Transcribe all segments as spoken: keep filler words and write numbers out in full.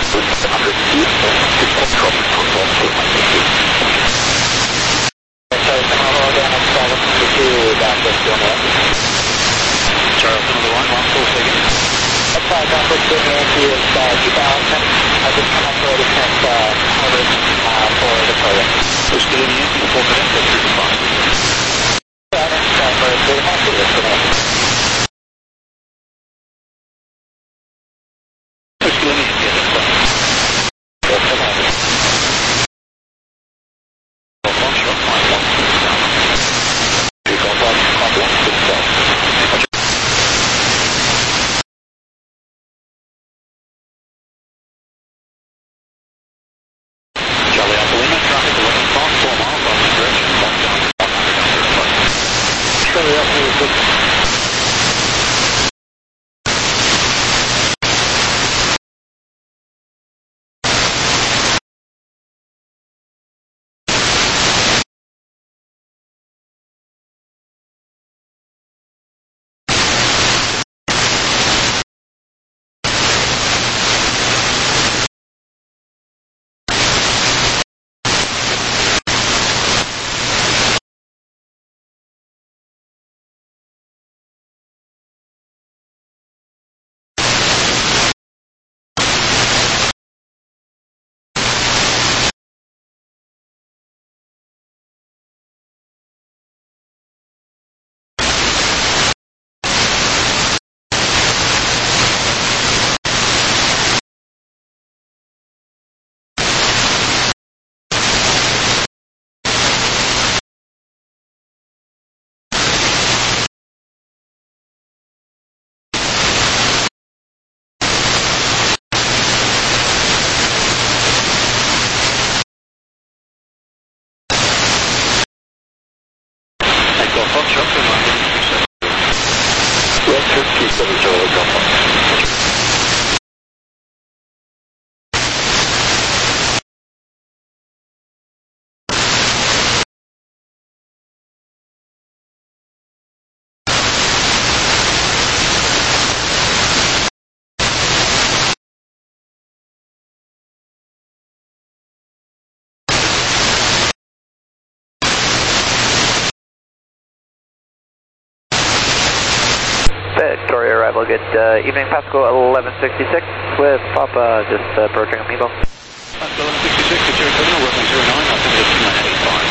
Victoria arrival, good uh, evening, Pascal eleven sixty-six with Papa, just uh, approaching Amiibo. Pascal eleven sixty-six, Victoria Terminal, working zero nine, altimeter two nine eight five,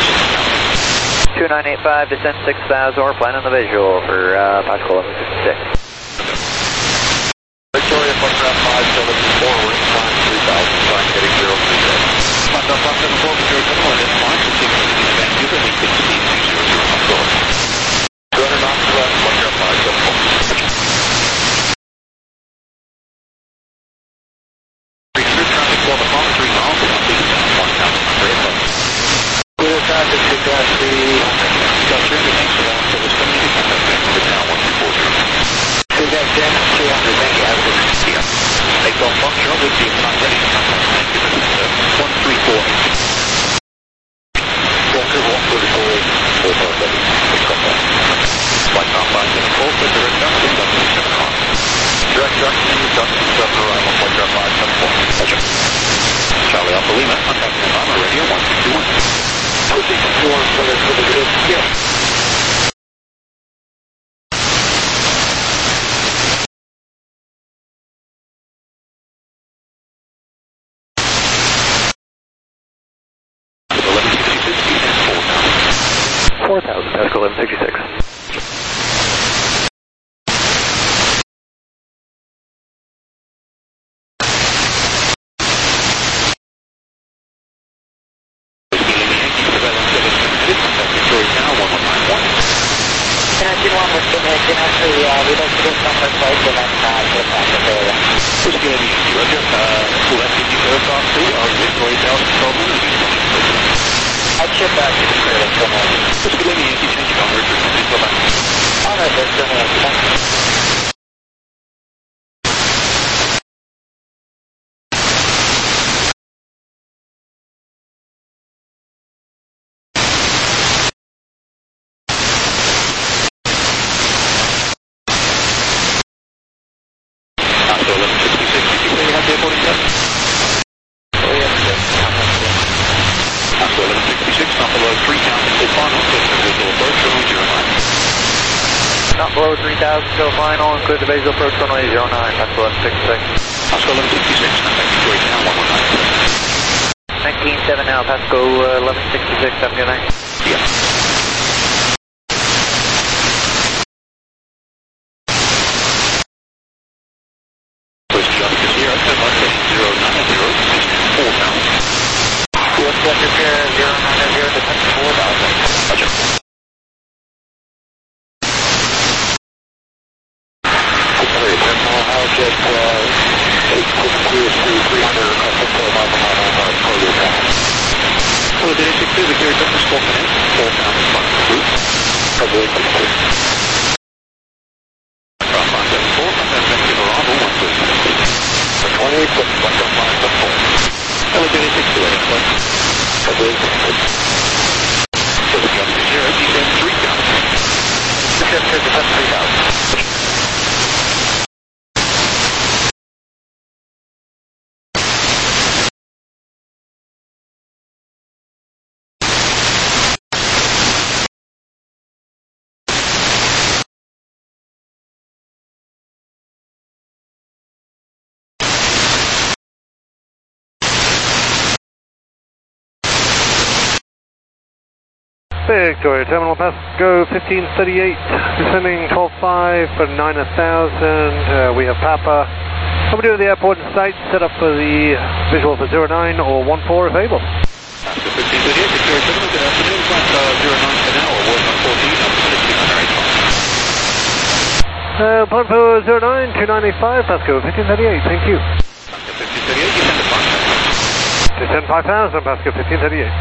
two nine eight five, descent six thousand, or plan on the visual for uh, Pascal eleven sixty-six. Victoria, Foxtrot five seven forward, climb three thousand, climb heading zero three zero. Pascal five seven four, Victoria Terminal, heading five six six, Vancouver, lead six speed two zero zero, Pascal. two hundred knots to left, Foxtrot five seven four. Charlie Alpha Lima, contacting Obama, radio one six two one. Pushing forward for the for the good skill. eleven sixty-six, four thousand, Pascal eleven sixty-six. Actually, uh, we'd like to get some place for that time for the practice area. Who's going to be Roger? Uh, left fifty aircraft two, are you Victoria Tower control room? I'd ship back to the clear for more. Who's going to be Yankee change on Roger? Please go back. All right, there's still Yankee. Thank you. eleven sixty-six, did you say you had the airport in below three thousand, go final, include the visual approach runway zero nine, Pascal eleven sixty-six. Pascal eleven sixty-six, contact Victoria Tower one one nine. nineteen seven now, Pascal uh, eleven sixty-six, have a good night. Yeah. Victoria Terminal, Pasco fifteen thirty-eight, descending twelve five for nine thousand, uh, we have Papa. What we do at the airport and site, set up for the visual for zero nine or one four if able. Pasco fifteen thirty-eight, Victoria Terminal, good afternoon, flight uh, zero nine for now, or one fourteen, I'm sixteen eighty-five. Uh, plan for zero nine, two nine eight five, Pasco fifteen thirty-eight, thank you. Pasco fifteen thirty-eight, descend to five thousand. Descend five thousand, Pasco fifteen thirty-eight.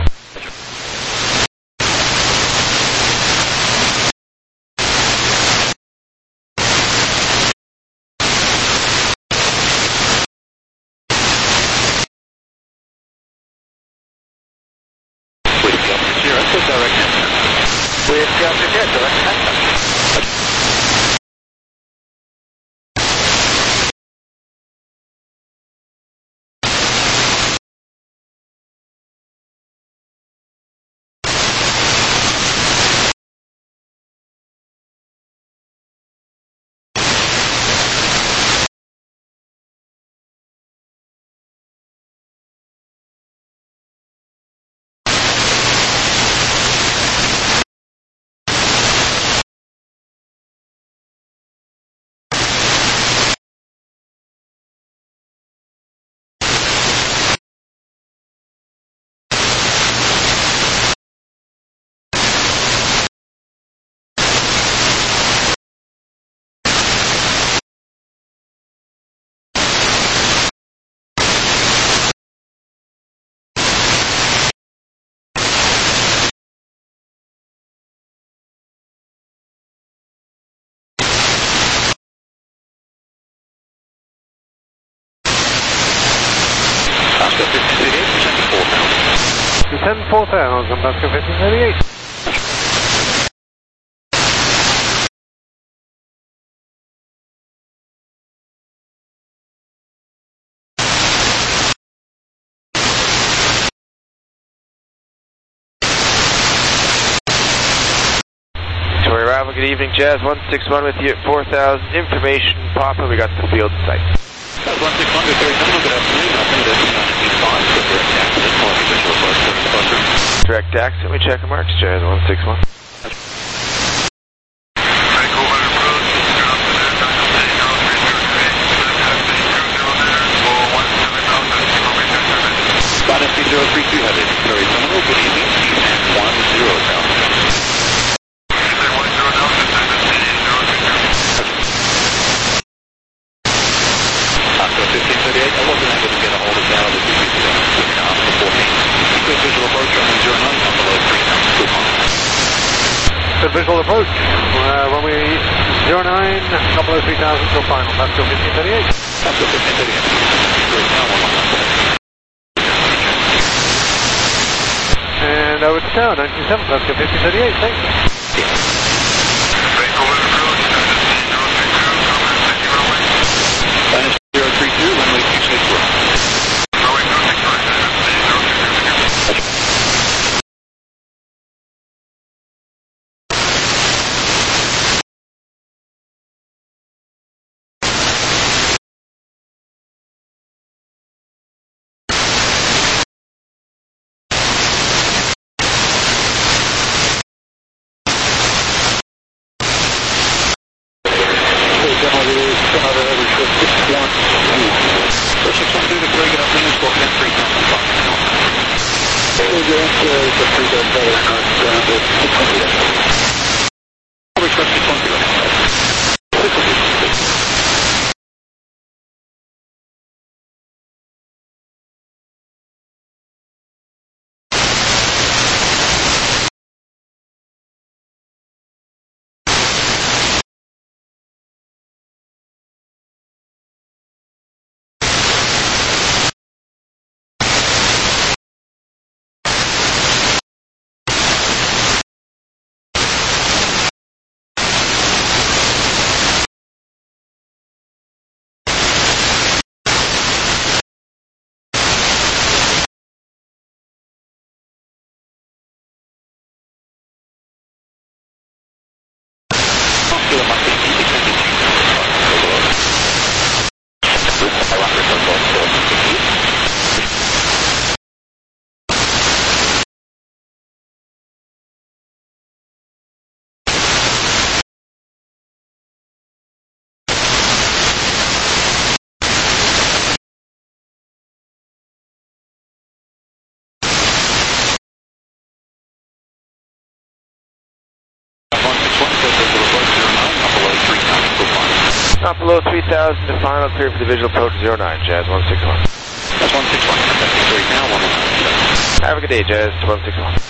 Descend four thousand, Pasco fifteen thirty-eight. Victoria Arrival, good evening, Jazz one six one with you at four thousand, information, Papa, we got the field site. Jazz one six one, Victoria Terminal, good afternoon, I'll send it to five, so direct accident, calling visual approach, seven Direct accent, we check marks, Jazz one six one. zero three two, have it, Victoria Terminal, good evening, descend one zero thousand. Pasco fifteen thirty-eight, I wasn't able to get a hold of Tower the two fifty seven, so we asked for fourteen. Good visual approach on zero nine, on below three thousand, good one. Good visual approach, uh, runway zero nine, not below three thousand, till final, Pasco fifteen thirty-eight. Pasco fifteen thirty-eight, Victoria Tower one one nine. And over to tower, ninety-seven, Pasco fifteen thirty-eight, thanks. Papa Low three thousand to final clear for the visual approach zero nine, Jazz one six one. That's one six one, contact three now, one one nine. Have a good day, Jazz one six one.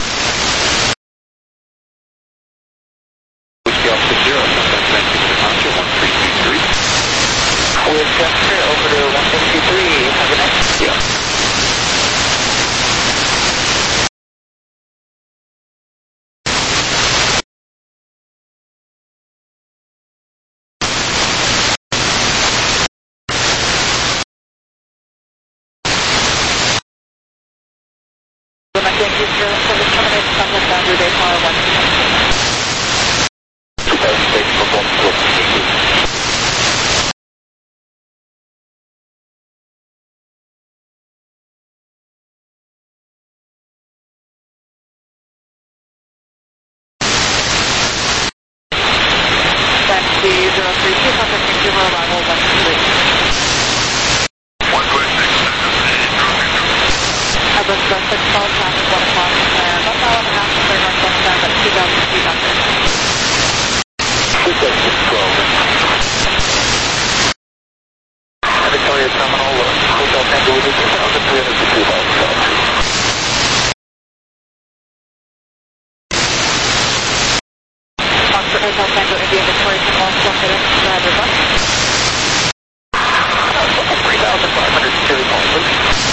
Whiskey Alpha zero, contact Vancouver departure one three two three. With Chester over to one sixty-three, have a nice. Yeah. Thank you, sir. Service terminated, contact boundary day power one two two thousand six for one four two. Taxi zero three two, contact Vancouver, arrival one two three. one twenty-six, I was the six call traffic one o'clock, and one mile and a half to clear northwest bound at two thousand feet under. two thousand twelve. Victoria Terminal, Hotel Tango with two thousand three hundred to two thousand twelve. Foxtrot Hotel Tango, India, Victoria Terminal, Florida, driver one. three thousand five hundred to two thousand.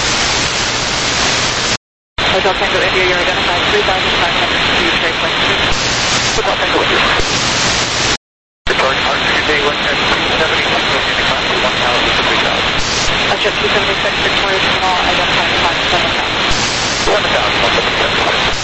Hotel Tango, India, you're identified three thousand five hundred to trade point two. Hotel Tango with you. Victoria Departure, U K, one ten, seventy-one, one thousand to three thousand. Jet two seventy-six, Victoria Terminal, identified five seven thousand. eleven thousand, one seven seven.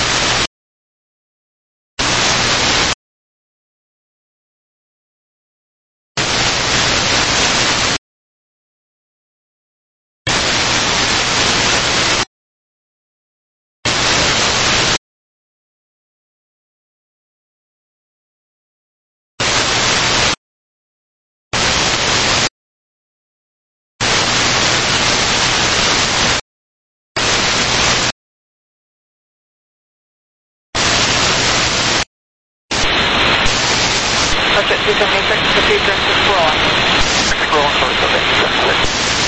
Jet two seventy-six, proceed to Squirrel. Squirrel, sorry, so thank you.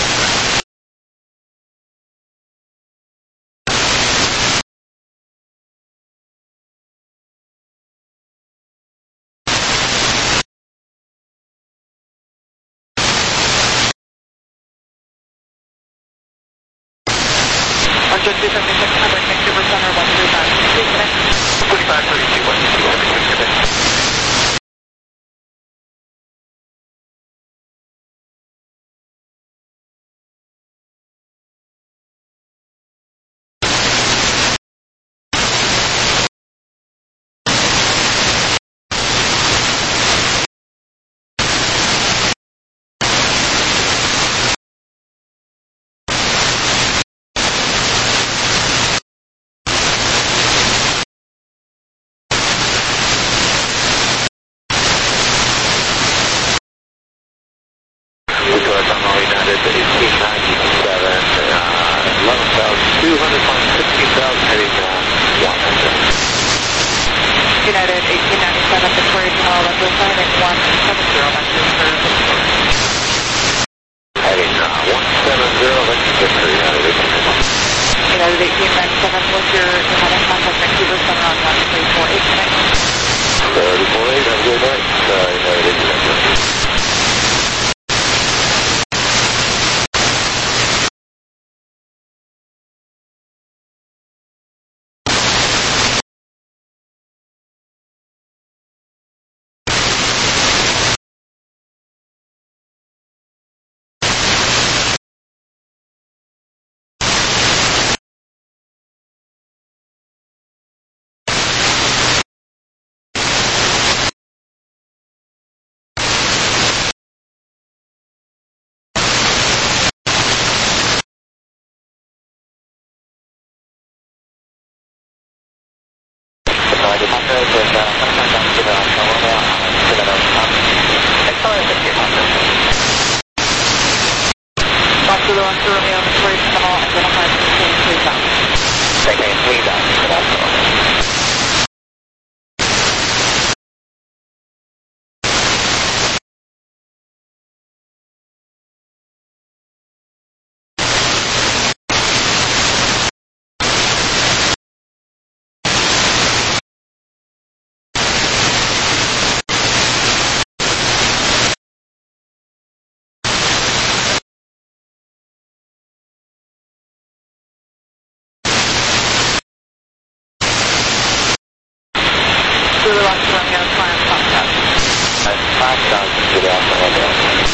Jet two seventy-six, contact Vancouver Center, one three five. Please connect. twenty-five thirty-two, one two two, everything connected. Victoria Terminal United, eighteen ninety-seven, uh, eleven thousand two hundred, sixteen thousand, heading uh, one hundred. United eighteen ninety-seven, Victoria Terminal, Retro signing one seven zero, Heading uh, one seven zero, let's get to United eighteen ninety-seven. United eighteen ninety-seven, what's your United contact Vancouver Center on one three four eight, connect. thirty-four eight, have a good night, uh, United eighteen ninety-seven. I did not know that uh, sometimes I'm to the Colorado, to the as far as the Foxtrot Oscar Romeo, Victoria Terminal, identified three thousand. They came three thousand for that. Zulu Oscar Romeo, climb Foxtrot. five thousand Zulu Oscar Romeo.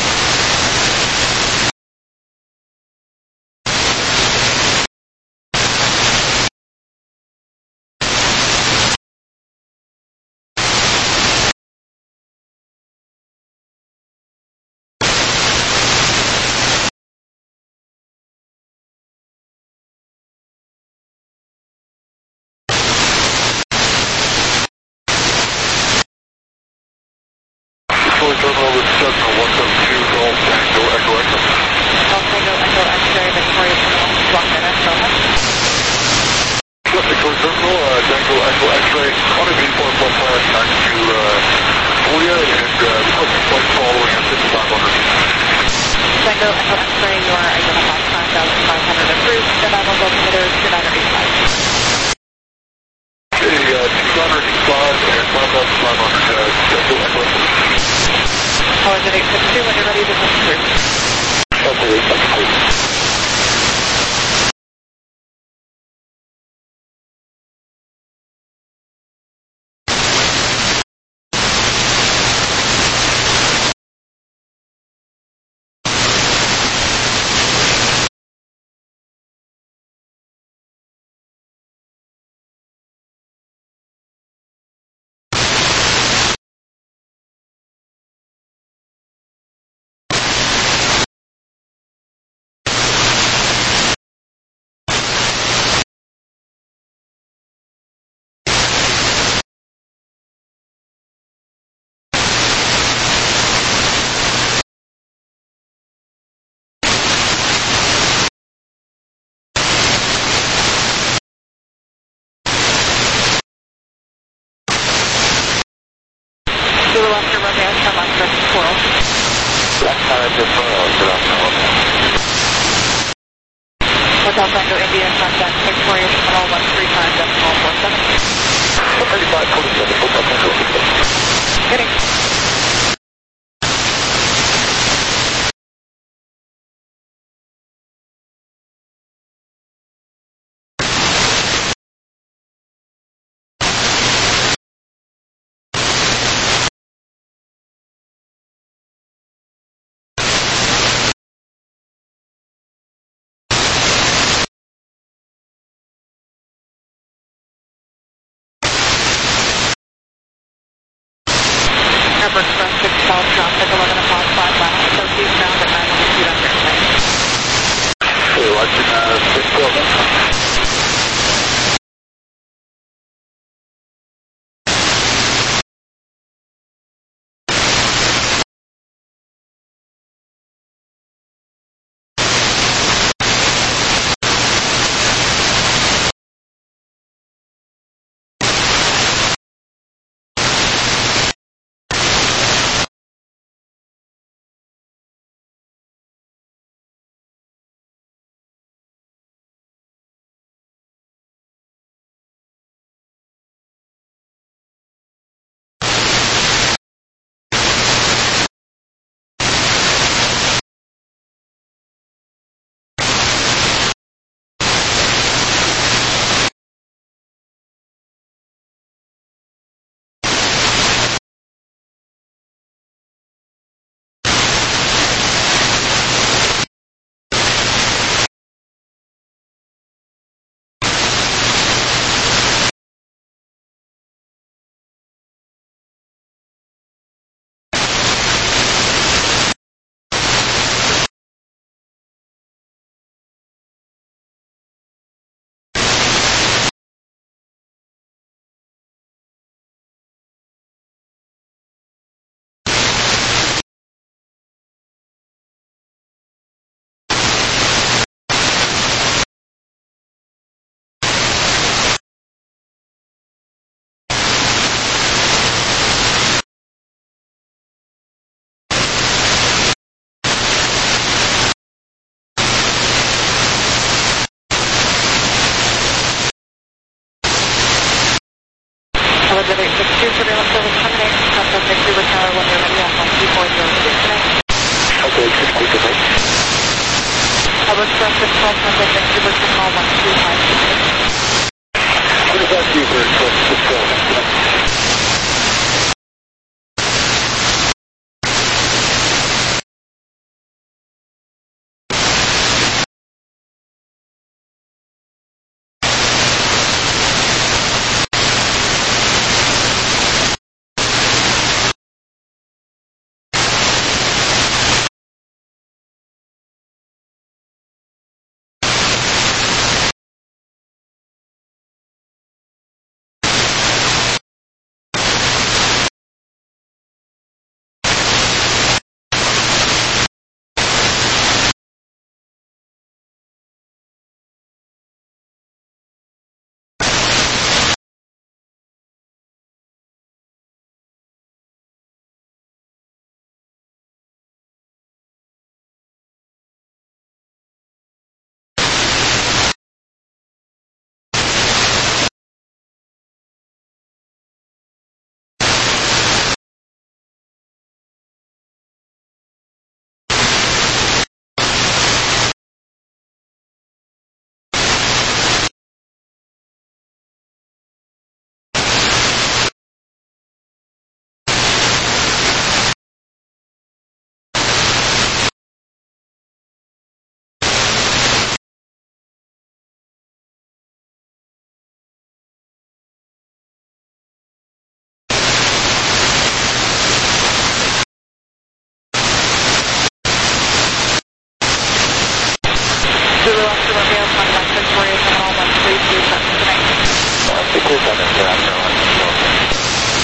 Terminal is Cessna one seven two, Golf Tango Echo Echo. Golf Tango Echo X-ray, Victoria Terminal, block minutes, go ahead. Yep, Victoria Terminal, uh, Tango Echo X-ray, on a V four plus flight back to uh, Julia, and uh, requesting flight following at fifty-five hundred. Tango Echo X-ray, you are identified five thousand five hundred approved, survival altimeter two nine eight five. Okay, uh, two nine eight five and five thousand five hundred, uh, Tango Echo Echo. Power Jet eight six two, when you're ready, this is through. Okay, okay. Zulu Oscar Romeo, come on, press Coral. Left side deferral, Zulu Oscar Romeo. Hotel Tango India, contact Victoria Terminal one three five decimal four seven. one thirty-five forty-seven, Hotel Tango India. Getting. Airport Express six twelve, traffic eleven o'clock, five miles, southeast bound at nine hundred feet under airplane. Okay, watching, uh, six twelve. Jet eight six two, surveillance service terminates. Contact Vancouver Tower when you're ready on one two four zero six today. Okay, six two today. Airport Express six twelve, contact Vancouver Terminal one two five six eight. What is that, Vancouver Express six twelve? two seven tonight. one six two seven, good afternoon.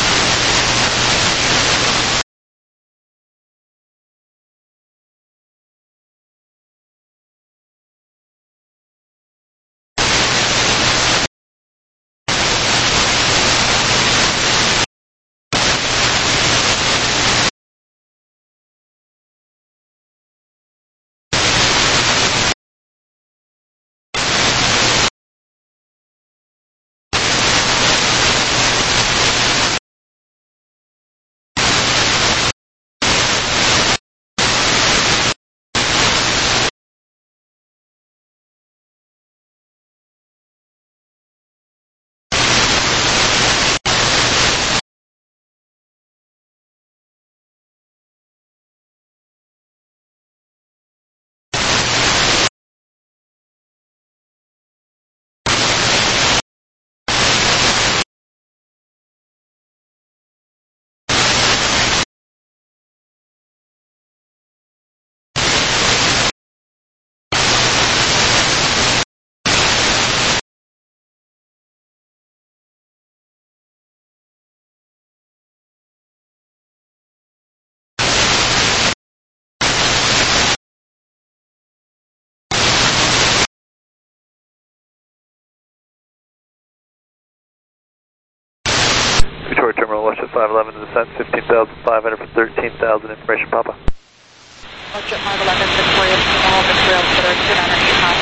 Victoria Terminal, Westjet five eleven to descent, fifteen thousand five hundred for thirteen thousand, information Papa. Westjet five eleven, Victoria Terminal, Victoria Twitter, two nine eight nine,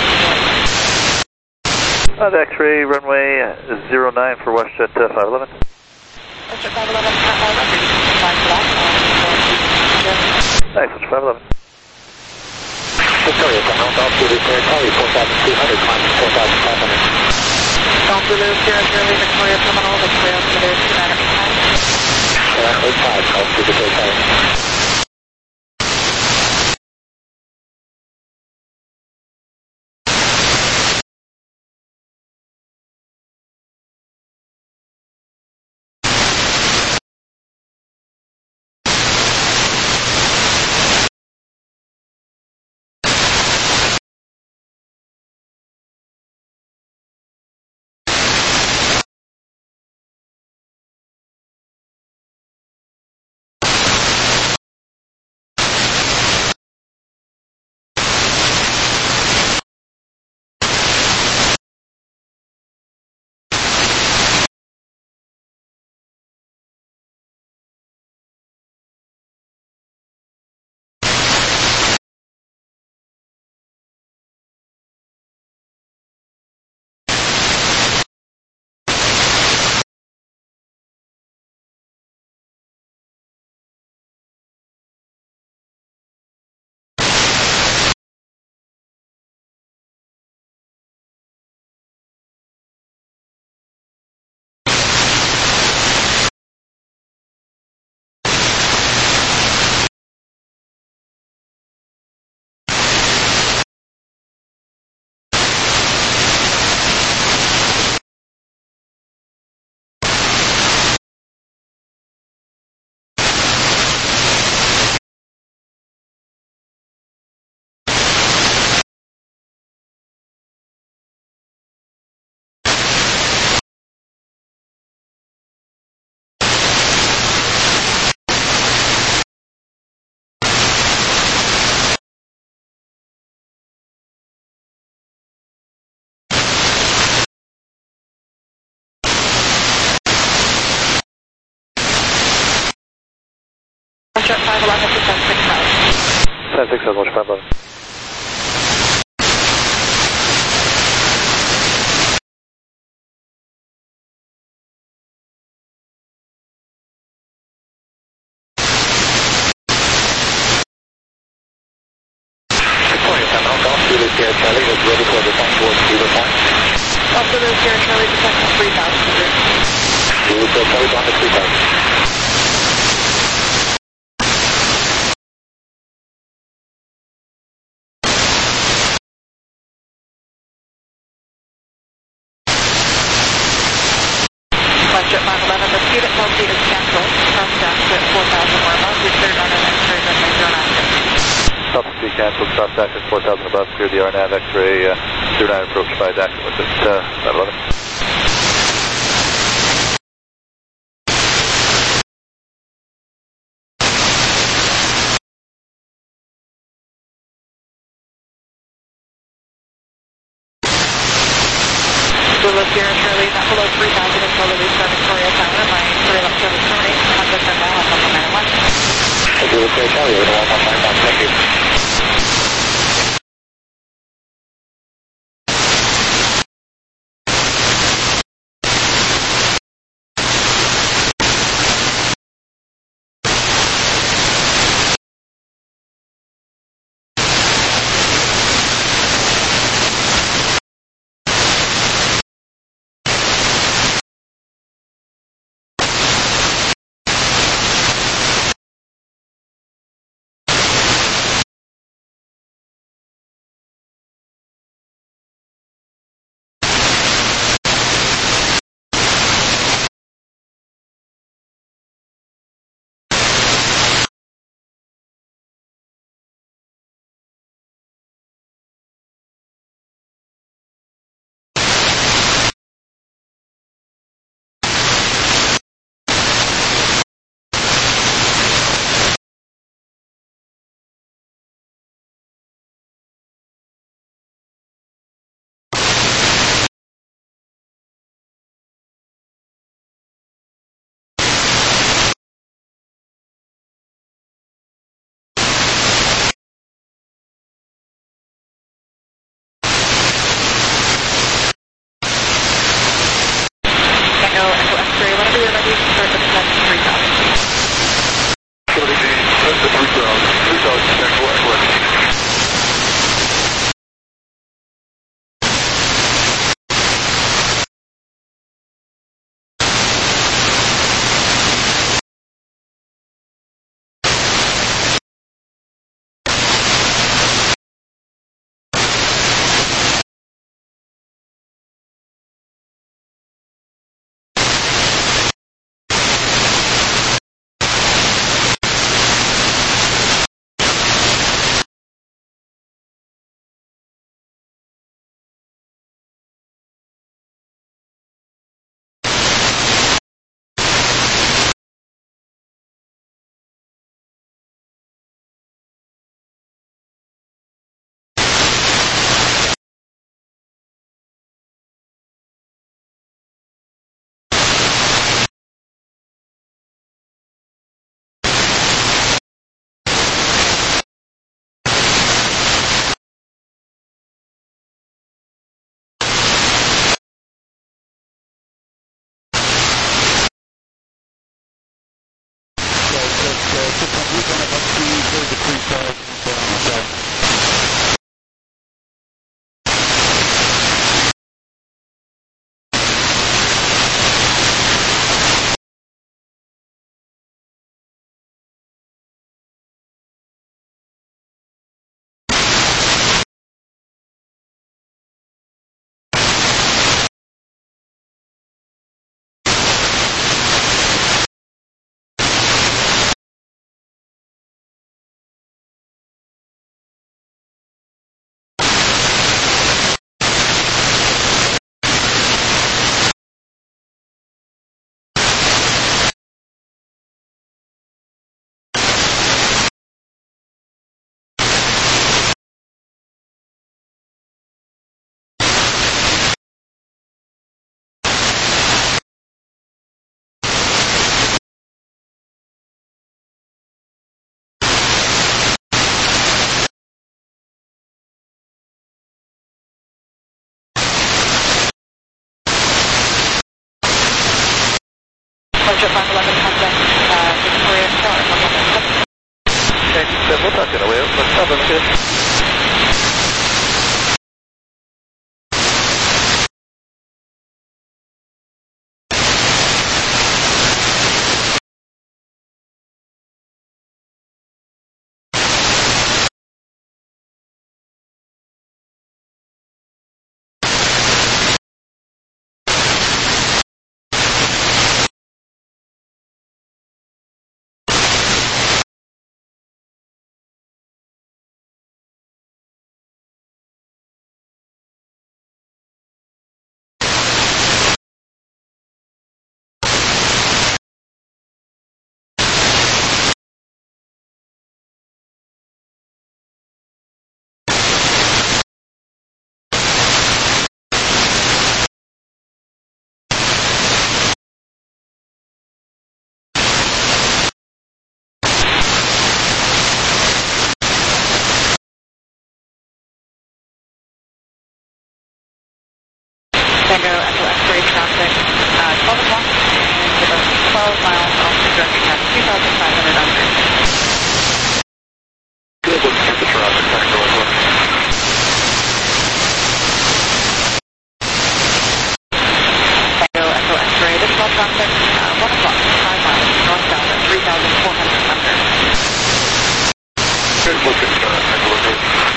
Uh, the X-ray runway zero nine for Westjet uh, five eleven. Westjet five eleven, Cat five hundred, flying to that. Nice, Westjet five eleven. Victoria Terminal, Golf Zulu, clear Charlie, four thousand two hundred, climbing four thousand five hundred. Golf Zulu, Sierra Charlie, Victoria Terminal, Victoria Twitter, two nine eight nine. Sierra eight five, Golf Zulu, clear Charlie. Westjet five eleven, descent six thousand. Descent six thousand, Westjet five eleven. Victoria Terminal, Golf Zulu, Sierra Charlie, is ready for descent towards Zulu Point. Golf Zulu, Sierra Charlie, descent to three thousand. Zulu, Sierra Charlie, down to three thousand. Westjet five eleven, the speed at twelve feet is canceled. Cross down to four thousand Lima. We cleared on an X-ray runway zero nine. South Street, Anfield, cross Dakar four thousand above, clear the R NAV X-ray, uh, zero nine approach by Dakar with it, uh, nine eleven. Zulu Sierra Charlie, not below three thousand until the restart Victoria Tower. My three left service terminates. Contact them now on one one nine one. Zulu Sierra Charlie, one one nine one, thank you. Tango Echo X-ray, whenever you're ready, start the descent to three thousand. Charlie D, that's the three thousand, three thousand, Tango X-ray. Approach at five eleven, contact uh, Victoria Tower. Okay, we'll talk in a way. Let's have a traffic, uh, one o'clock, five miles northbound at three thousand four hundred under. Good looking, uh, Tango Echo.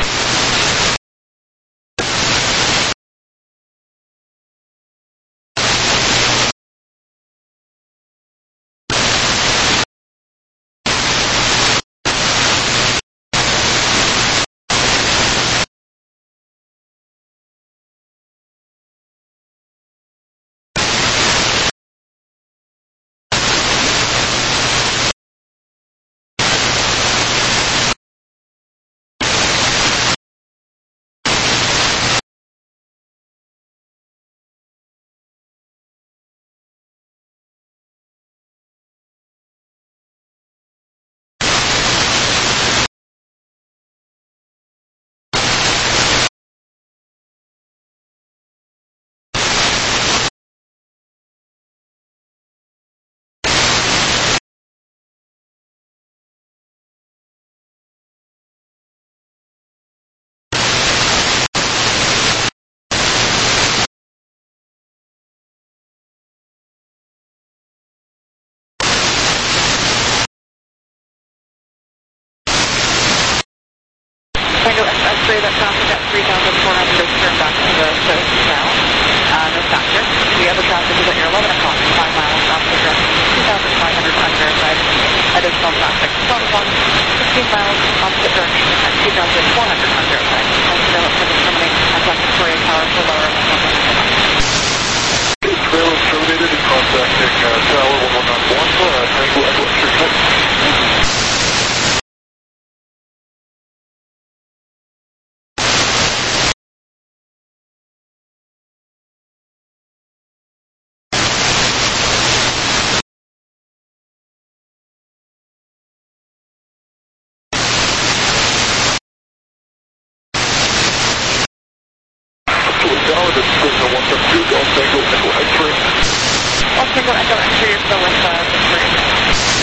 Tango X-ray, that traffic at three thousand four hundred is turned back to the coast now. Uh, no factor. The other traffic is at your eleven o'clock, five miles off the ground, two thousand five hundred under inside. Additional traffic, twelve o'clock, fifteen miles opposite direction at two thousand four hundred under inside. And develop for the terminate contact Victoria Tower for lower one one one. Trail is terminated and contacting uh, Tower one one nine one, uh, Tango Echo X-ray. Tower, this is Prisoner one seven two, Golf Tango Echo X-ray. Golf Tango Echo X-ray is still with uh, Victoria.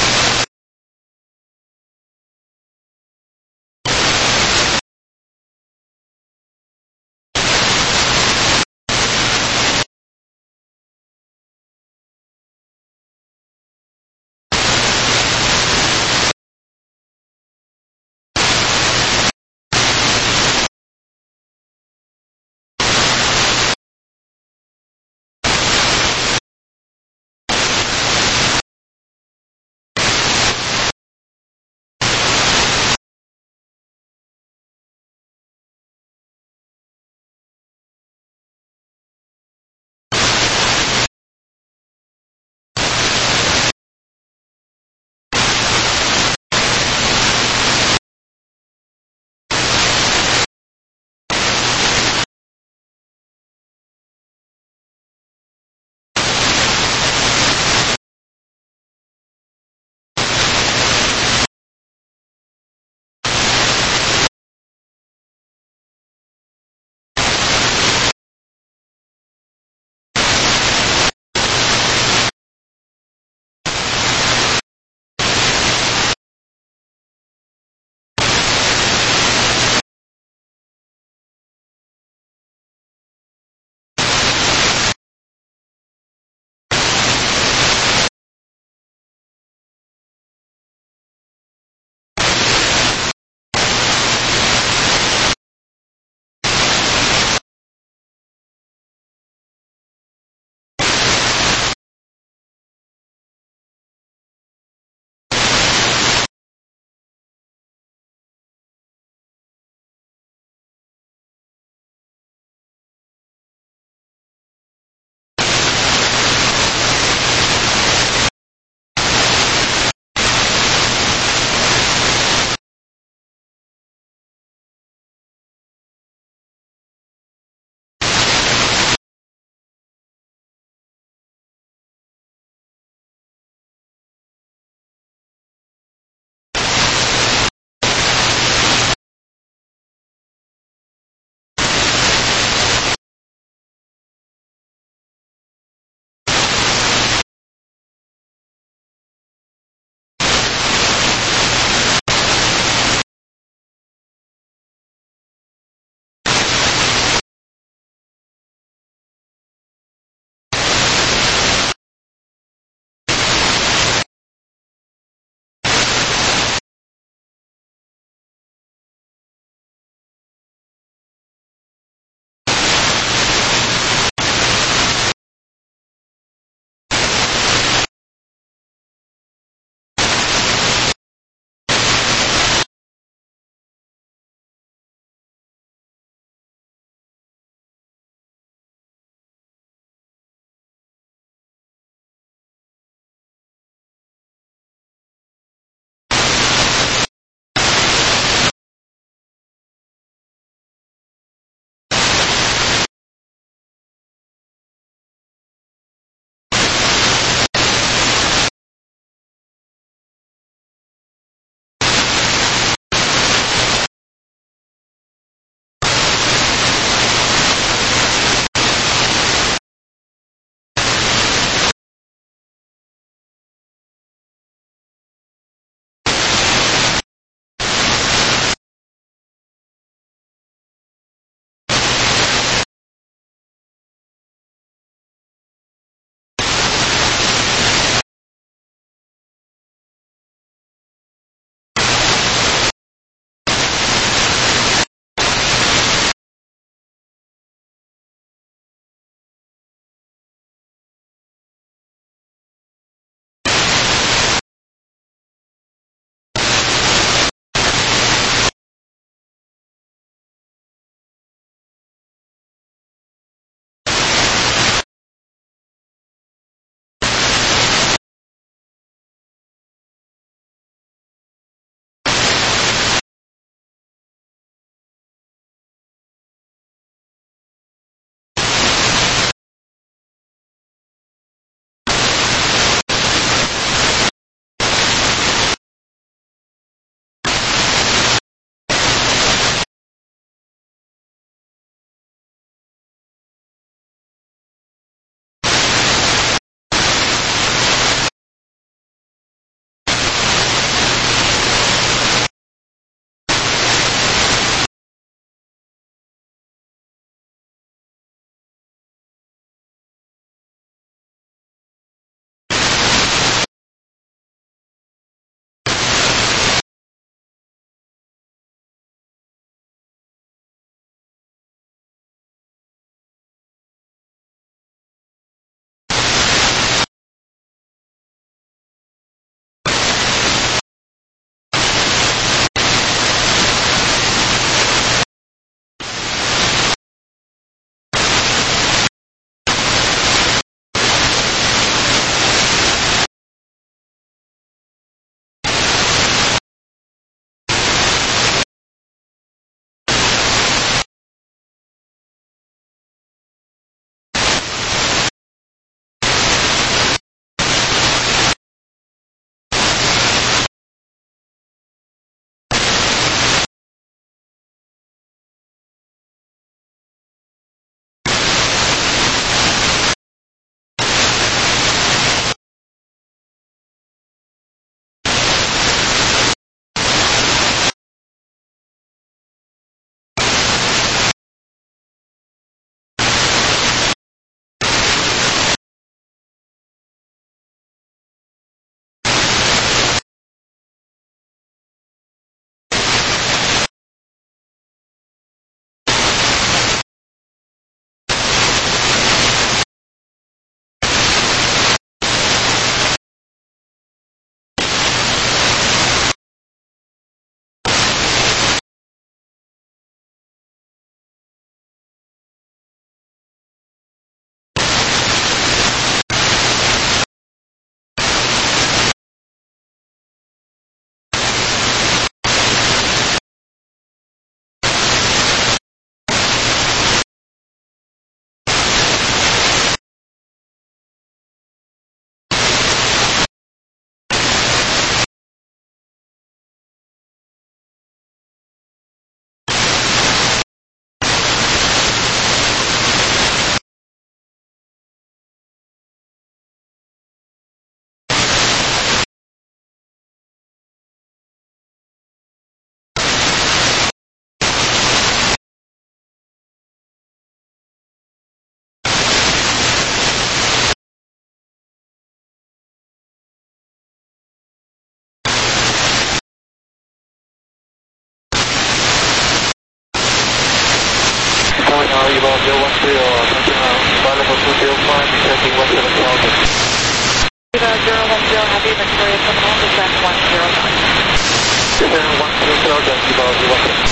zero one three, available two zero five, descending one seven thousand. Viva zero one zero, Heavy Victoria Terminal, descend one zero nine. Descend one zero thousand, Viva zero one three.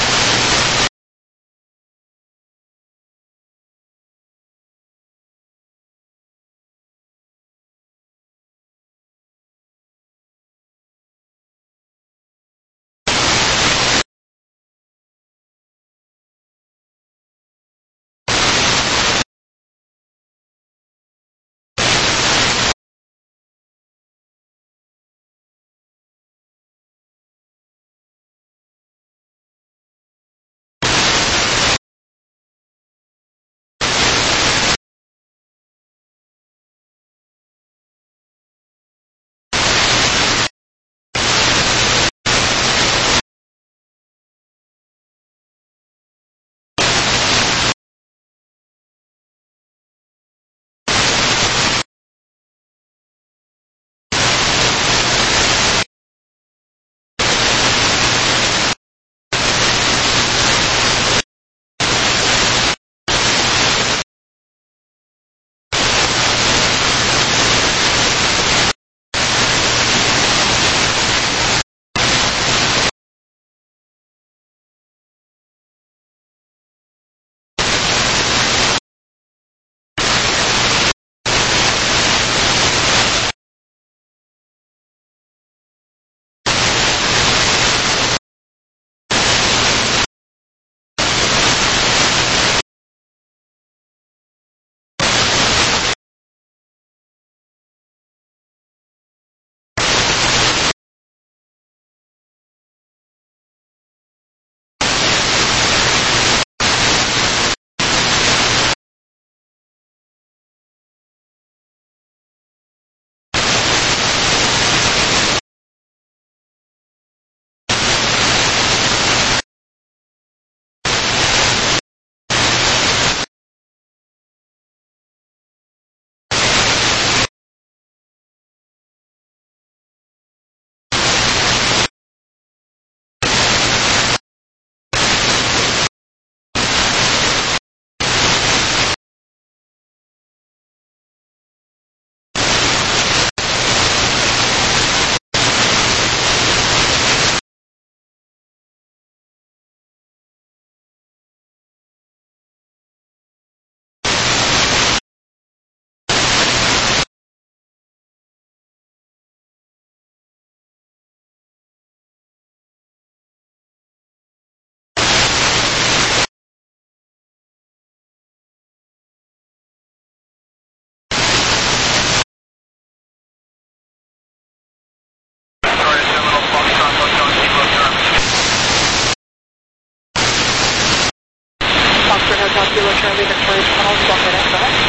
Kilo Charlie Victoria Terminal, twelve minutes, go ahead.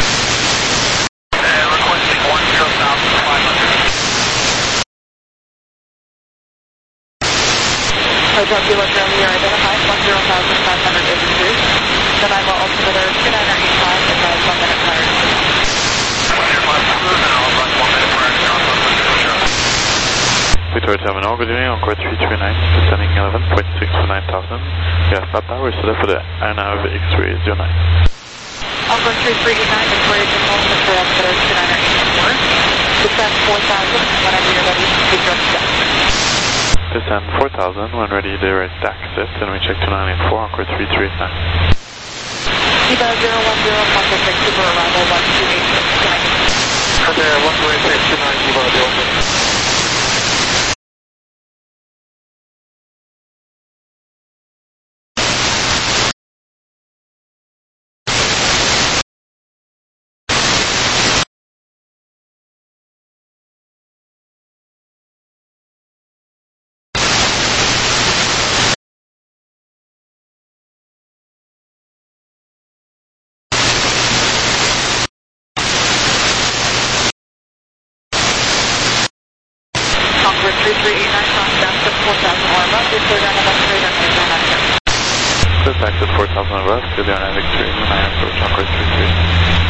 Uh, requesting one zero thousand five hundred. Hotel Kilo Charlie, you're identified, one zero thousand five hundred is approved. The nine one altimeter two nine eight five, advise one minute prior to one zero five approved, and I'll run one minute prior to Charlie. Victoria Terminal, good evening, Encore three three nine, descending eleven point six to nine thousand. We have Papa, we're set up for the AirNav X-ray zero nine. Encore three three eight nine, Victoria Terminal, Victoria altimeter two nine eight four. Descend four thousand, whenever you're ready, please direct set. Descend four thousand, when ready, direct exit, and we check two nine eight four, Encore three three eight nine. Viva zero one zero, contact Vancouver, arrival one two eight six, connect. There, one two eight six, two nine Viva zero one. three three eight nine, contact four thousand Orma, before that I'm afraid I'm going to have to. Just exit four thousand west, to the AirNav X-ray zero nine, approach Encore three three.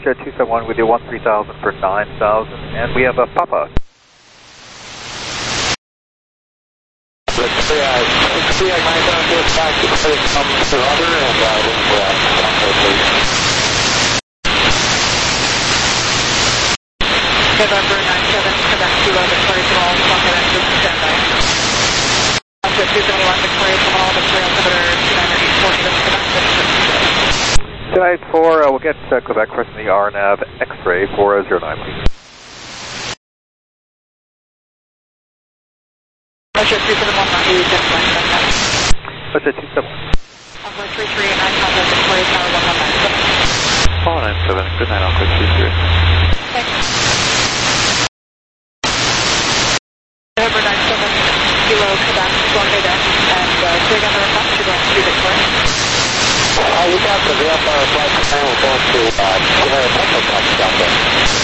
Roger, two seven one with you, one three thousand for nine thousand, and we have a Papa. Let's see, I see I might have to back to some Mister Rubber and uh, look for that. November nine seven, Quebec Kilo, Victoria Jamal, Bucket Engine, standby. Roger, two seven one, Victoria Jamal, Victoria Altimeter, two nine eight four, Quebec, two nine eight four, uh, we'll get uh, Quebec crossing the R NAV X-ray four zero nine, please. Roger, two seven one, Mountain View, Roger, two seven one. Encore three three eight nine, contact Victoria Tower, one one nine seven. four nine seven, good night, Encore three three. Thanks. November nine seven, Kilo, Quebec, Blockade X, and uh, take on the request, you're going to Victoria. Uh, we got the V F R flight panel going to uh, Sierra Echo Box down there.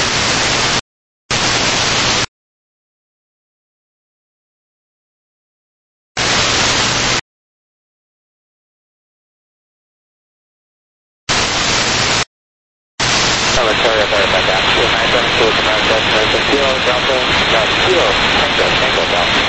Victoria, verify that. two nine seven, two command destination, Kilo, Delta, no, Kilo, Tango, Tango, Delta.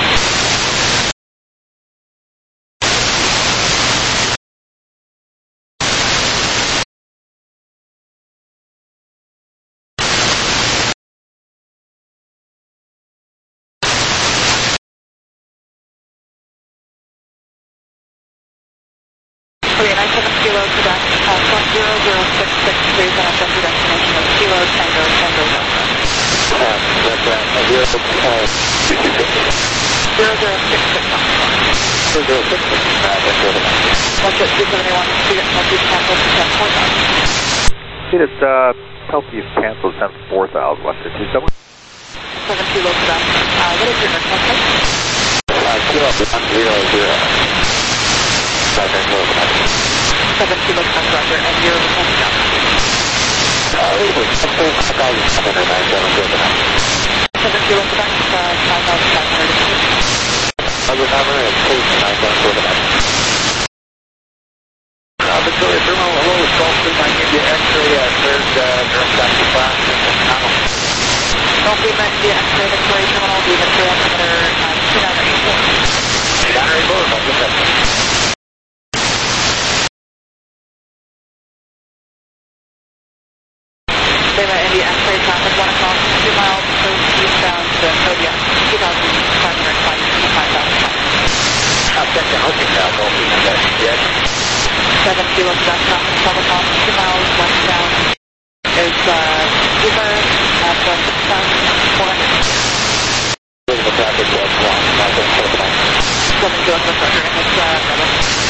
Okay, nine seven Kilo, Quebec, uh, plus zero zero six six, please, and I'll send your destination of Kilo, Tango, Tango, Delta. Uh, that's right. Uh, zero, uh, zero zero six six, zero zero six six, uh, that's right. Roger, two seventy-one, Speed at Pelti's cancelled to ten four thousand. Speed at uh, Pelti's canceled, ten four thousand, Western two seven one. seven Kilo, Quebec, uh, what is your request, please? Uh, Kilo, one zero zero. seven Kilo, Quebec. seven Kilo, Quebec, Roger, and your request, John. Uh, it was something one thousand seven hundred nine seven, Kilo, Quebec. seven Kilo, Quebec, uh, five thousand five hundred. Other number is eight nine seven, Kilo, Quebec. Uh, Victoria Terminal, hello, it's Golf three nine, give you X-ray, uh, third, uh, direct back to class, and panel. Golf three nine, the X-ray, Victoria Terminal, the Victoria Altimeter, uh, two nine eight four. two nine eight four, I'll get that. Lima India X-ray traffic, one o'clock, two miles, coast eastbound to Kodiak, two thousand five hundred five, five thousand five. Uh, second, hooking now, Golf three nine, yes. seven Kilo, Quebec, traffic, twelve o'clock, two miles westbound is, uh, Uber at uh, six thousand four hundred. The traffic was one, nine seven, Kilo, Quebec. seven Kilo, Quebec, Roger, and it's, uh, Rebel.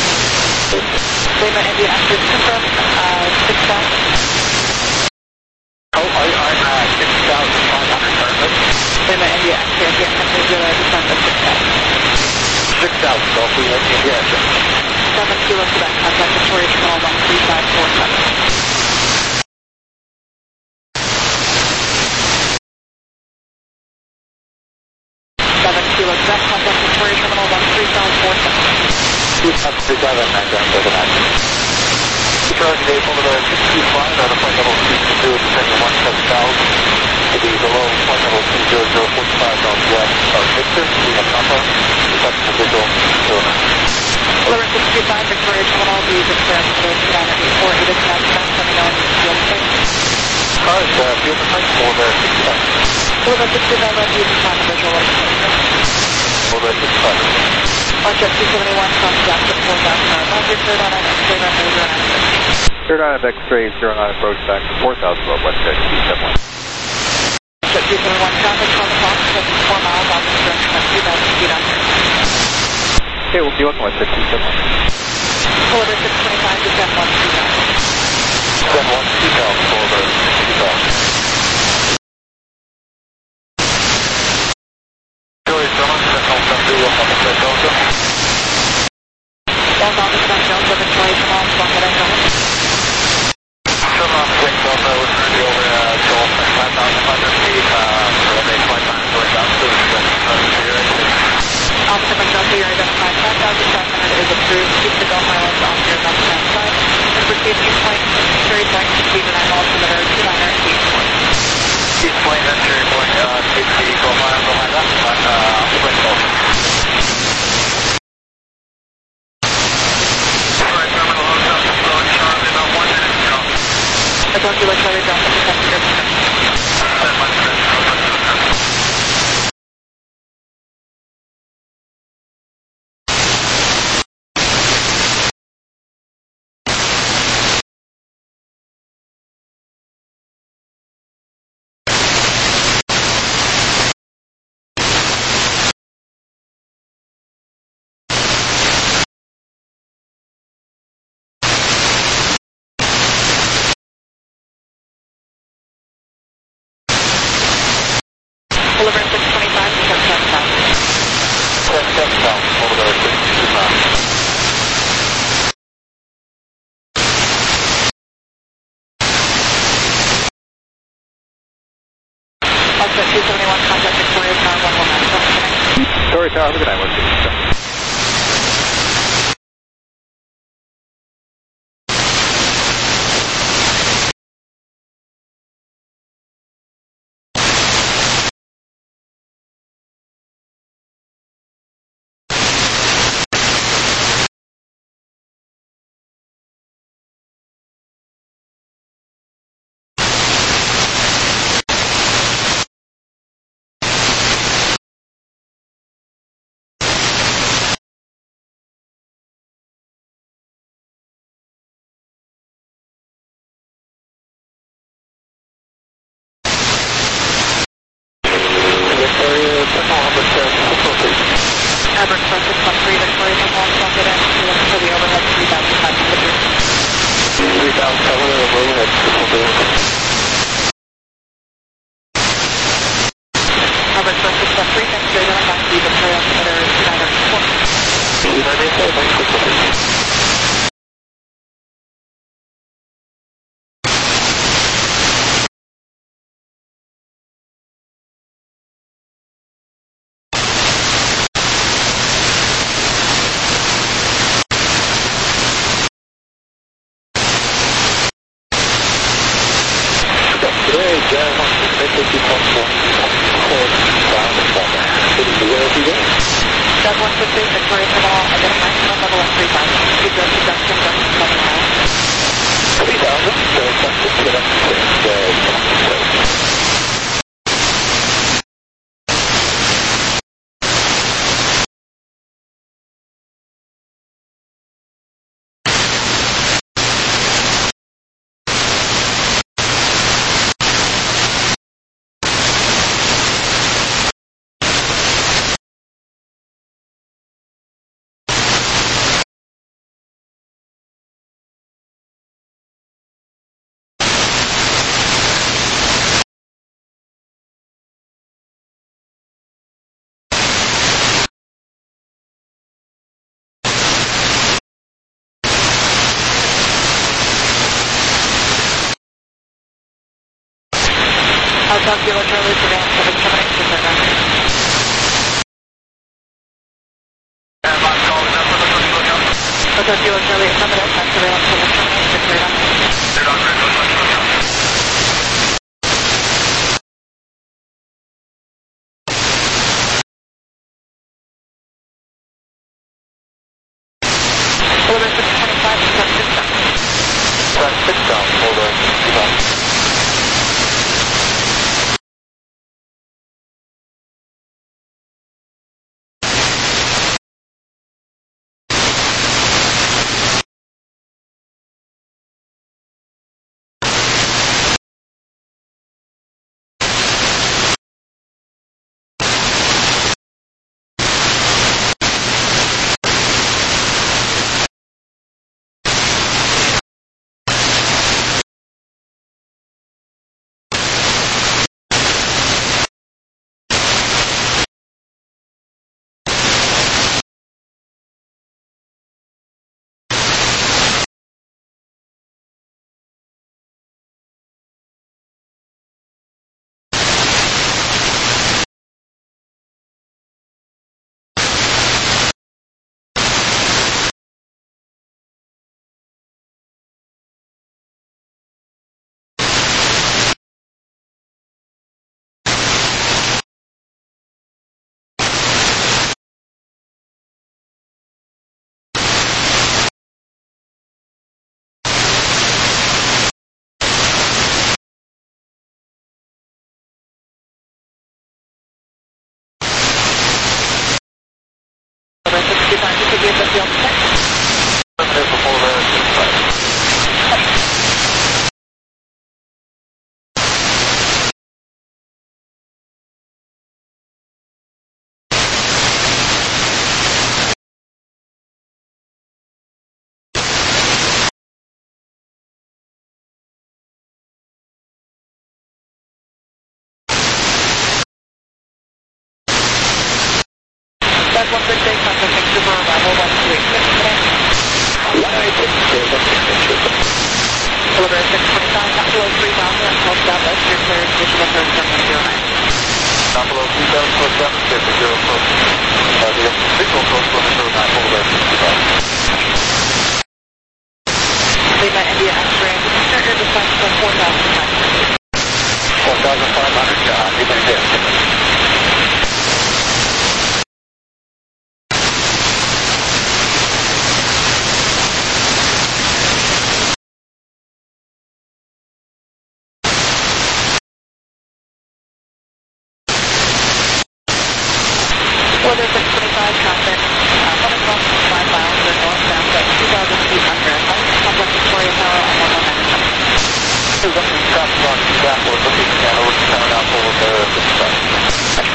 Lima India X-ray confirmed, uh, six thousand. Oh, I, I'm uh, six thousand five hundred currently. Lima India X-ray, again, X-ray zero, descent of six thousand. six thousand, Golf three nine, yes. seven Kilo, Quebec, contact Victoria Terminal, one three five four seven. seven Kilo, Quebec, contact Victoria Terminal, one three five four seven. two seven, nine seven, Kilo, Quebec. Charlie Dave, over there, six two five, on a flight level two two two, descending one seven thousand, to be below flight level two zero zero four five, northwest of Victor, we have Papa, request for visual, over. Deliver six two five, Victoria Terminal, the Victoria Terminal, two nine eight four, eight is now back, let me know when you feel safe. Cars, uh, field of flight, over six five. Deliver six two five, you can find the visual over. Over six five. Roger, two seventy-one, contact at four thousand nine, Roger, third on X-ray, runway zero nine six. Third on of X-ray, zero nine approach back to four thousand, about Western two seven one. Roger, two seventy-one, traffic, twelve o'clock, seventy-four miles, opposite direction of two thousand feet on here. Okay, we'll be on Western two seven one. Deliver six twenty-five, descend one two thousand. Descend one two thousand, over two thousand. Joey, John, Central Country, one on the Red Delta. One on the Red Delta, Victoria Terminal, Bucket Echo. Seven on the Red Delta, we're currently over uh, Gulf at five thousand five hundred feet, uh, for the main flight time going down to the Officer McDuffie, your identified five thousand five hundred is approved. Keep the Gulf Islands off your left-hand side. And proceed to point, straight back to speed nine altimeter two niner Deliver six twenty-five, descend seven thousand. Descend seven thousand, over there, six twenty-five. Offset two seventy-one, contact Victoria Tower one one nine. Victoria Tower, have a good night, one six seven. Aberrant Express six one three, Victoria Tower one one nine. For the overhead three thousand five hundred. three thousand seven hundred over overhead, six one three. Aberrant Express six one three, thanks for identifying the Victoria Tower two nine zero four. two nine eight four, thanks, six one three. Today, Jazz one six eight fifty point four, four thousand seven. Where is he going? Jazz one six eight, Victoria Tower, identifying from level of three thousand. Keep your suggestion, just seven miles. three thousand, so it's up to get up to six. South Kilo Charlie, surveillance seven termination, descend down. South Kilo Charlie, affirmative, and surveillance seven termination, clear down. Deliver six twenty-five, descend six down. Descend six down, hold on, two down. sixty-five, you could be in the field check. Before there, Jazz one six eight, contacting Super arrival one two eight six today. one eight six eight, one six eight Super. Deliver six twenty-five, not below three thousand, at twelve Southwest, you're cleared, position of third seven zero nine. Not below three thousand, foot seven, fifty, zero approach. Uh, the signal approach one zero nine, Boulevard sixty-five. Lima India X-ray, start your descent to four thousand five hundred. four thousand five hundred, uh, Lima India. Weather six twenty-five, traffic, uh, one o'clock, five miles, or northbound at two thousand eight hundred. Complex Victoria Tower on one one nine seven. Two looking traffic on two backwards, looking at a looking coming out over the fifty-five.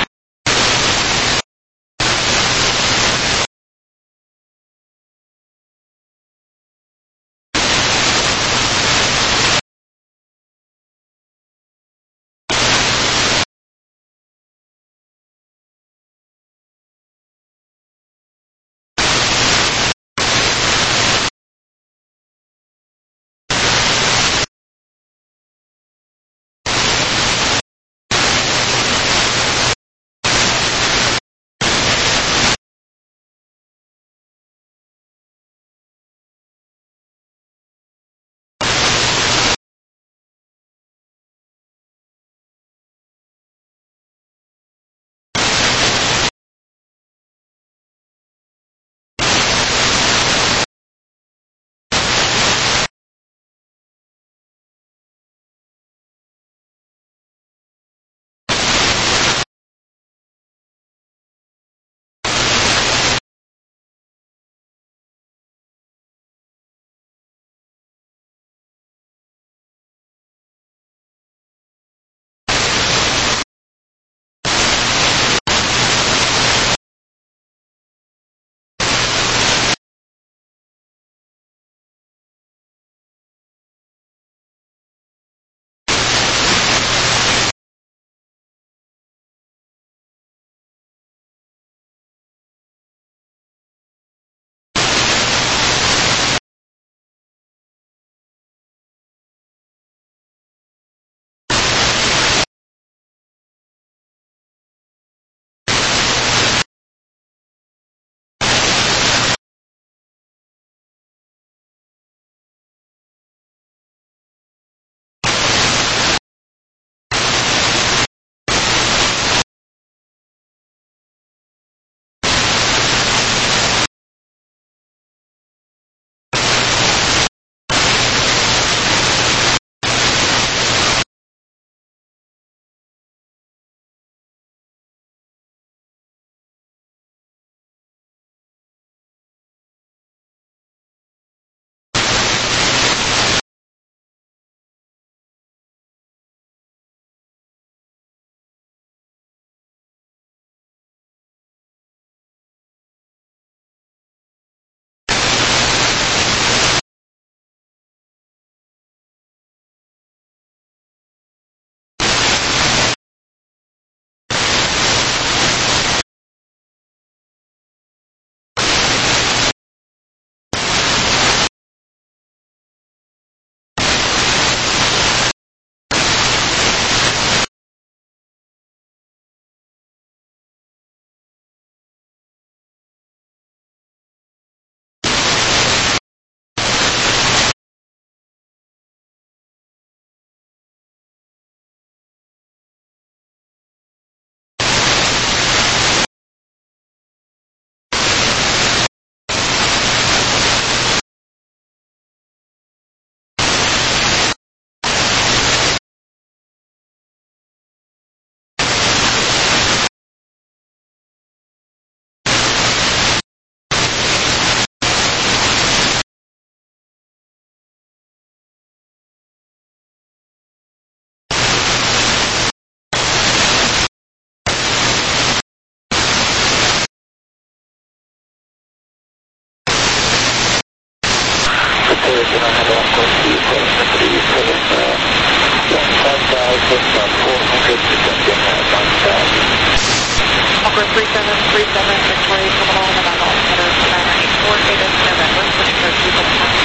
Concord three seven three seven, Victoria Terminal, Nevada, altimeter nine nine eight four, data November, switching code two seven one.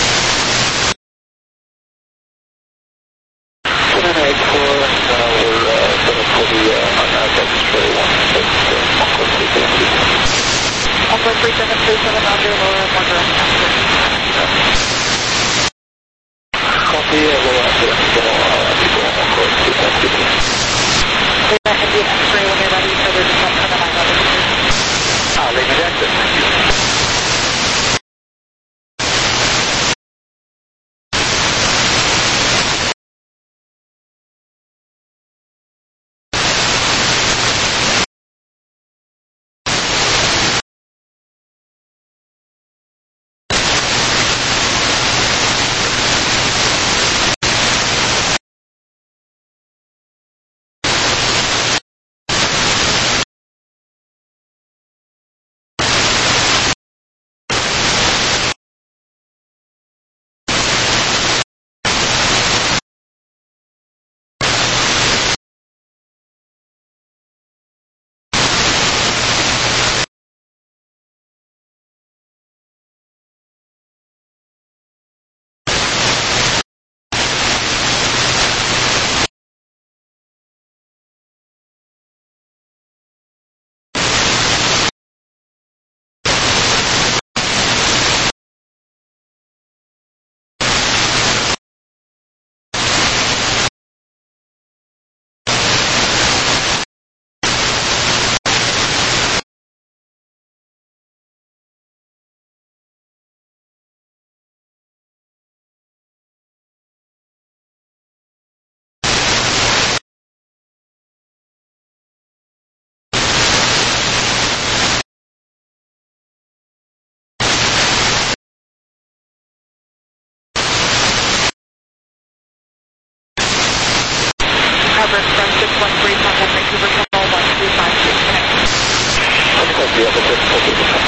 seven eight four, and uh, we're uh, set up for the uh, unnavigate Australia one six, uh, Concord three seven three seven. Concord three seven three seven, Roger, lower one direct after. Copy, uh, low after, uh, people on Concord three seven three seven. Data Indian X-ray when you're ready, further descent from the nine eleven. Ah, Lady Jackson, thank you. Cover from six one three, contact Vancouver Terminal one two five six, connect. Let's go to the other six.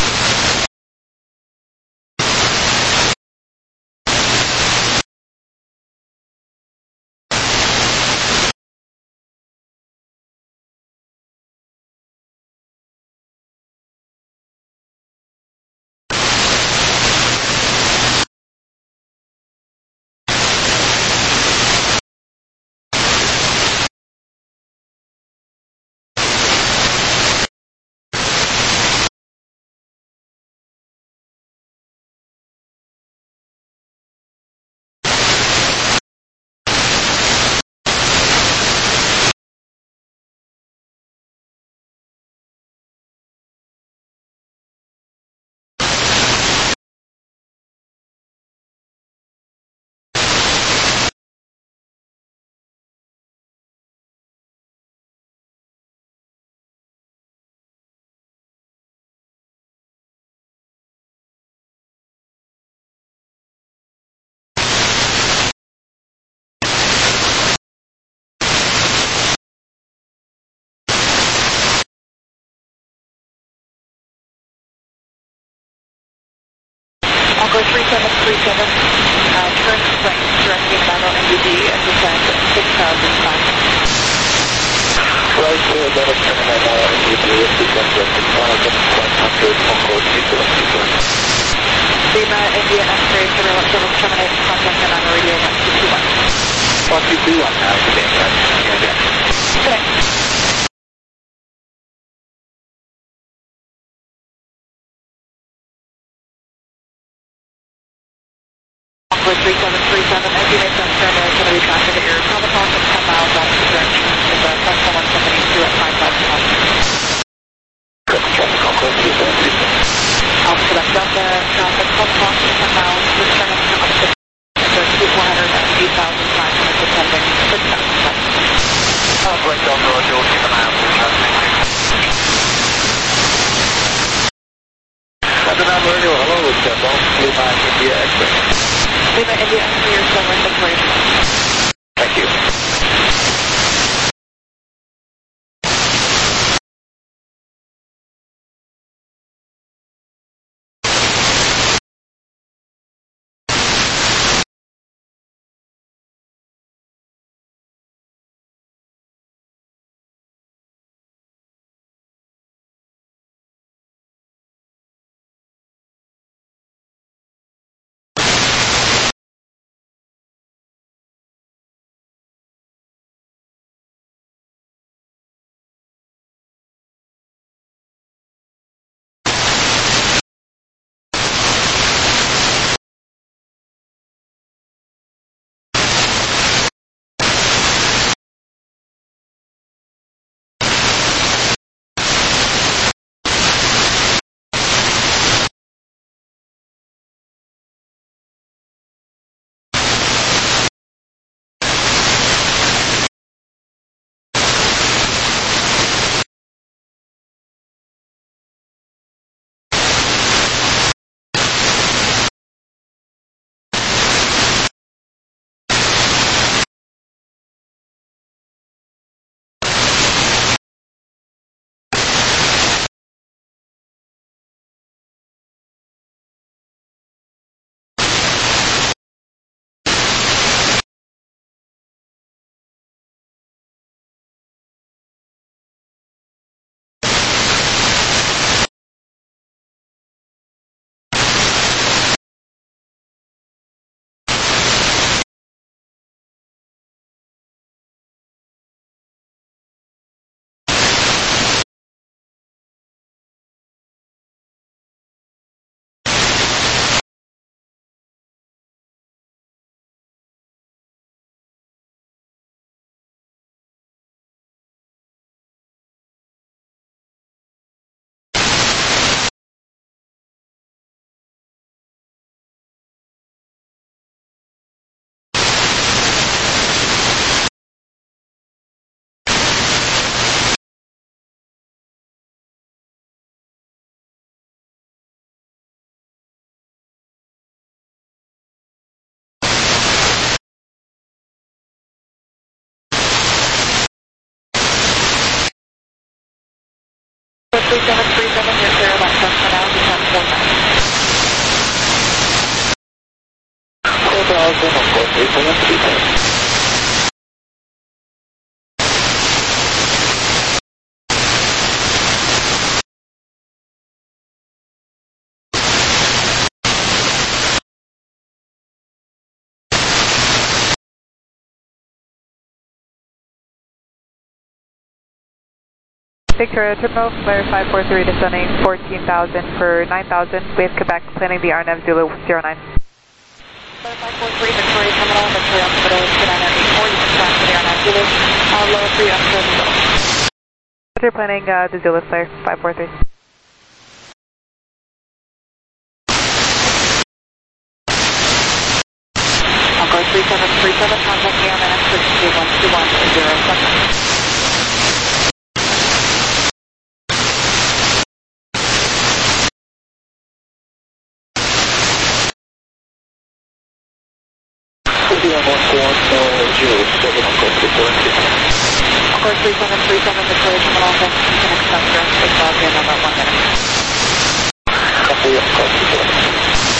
Concord three seven three seven, uh, turn right directing Nevada N U D and descend six thousand five hundred. Right to Nevada Terminal N U D, descend six thousand five hundred, Concord three seven three seven. Lima India X-ray surveillance service terminate, contact them on radio one two two one. one two two one now, today, right? Connect. Concord three seven three seven, as you make that turn, there's going to be traffic at your Comic-Con in ten miles opposite direction. It's a plus one seventy-two at five thousand miles. Concord three seven three seven. Alpha Quebec Delta, traffic Comic-Con in ten miles, returning to opposite. So two four hundred and eight thousand five hundred, descending six thousand five hundred. Concord Delta, Roger, we'll keep an eye out for traffic. Underground radio, hello, it's uh, Bone Lima India X-ray. Lima India X-ray, your silver Victoria. Thank you. three seven three seven, you're clear of access for now, descend four thousand. four thousand on course three seven three seven. Victoria Terminal, flare five four three descending fourteen thousand for nine thousand. We have Quebec planning the R N A V Zulu zero nine. Flare five four three, Victoria Terminal, Victoria Hospital, Canada eight four, you can track for the R N A V Zulu. Uh, lower three up to Zulu. They're planning uh, the Zulu flare five four three. Encore three seven three seven, contact me on the next two one two one zero seven. Encore three seven three seven, Victoria Terminal, you can expect your big log in about one minute. Copy, of course, three seven.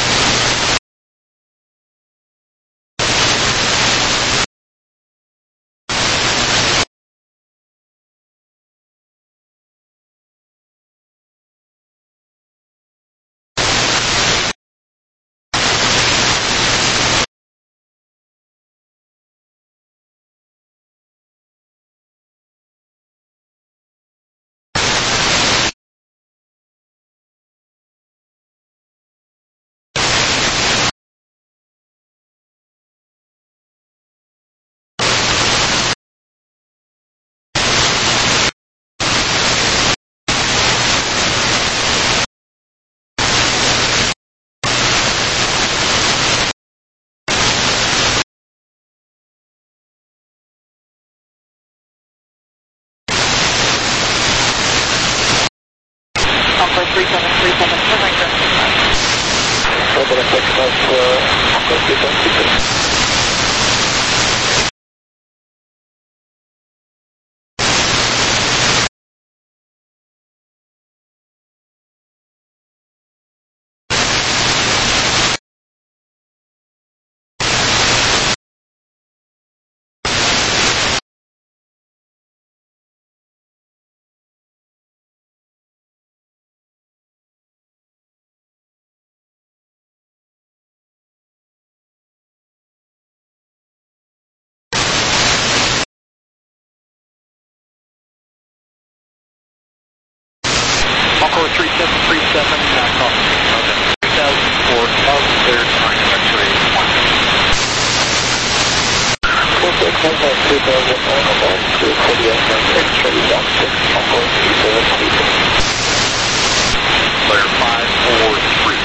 Encore three seven three seven, turn right there. Over the second of uh, Encore three seven three seven. Encore three seven three seven, back off. three thousand four, thousand clear, nine, X-ray, one. four six one five, two thousand, one about two forty-eight, X-ray, one six, Encore three seven three seven. Clear five four three.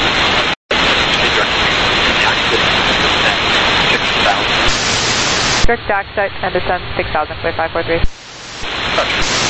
six thousand. Direct access and descend six thousand, clear five four three. Touch.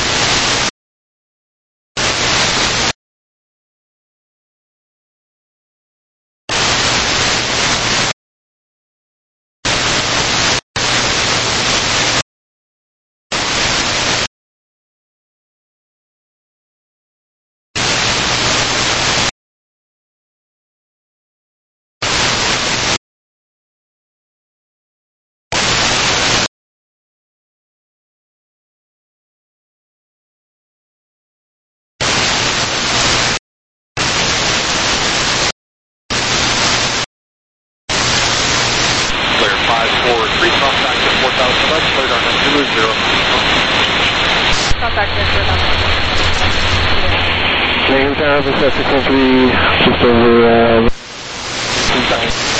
Negative tower, six one three, just over, uh,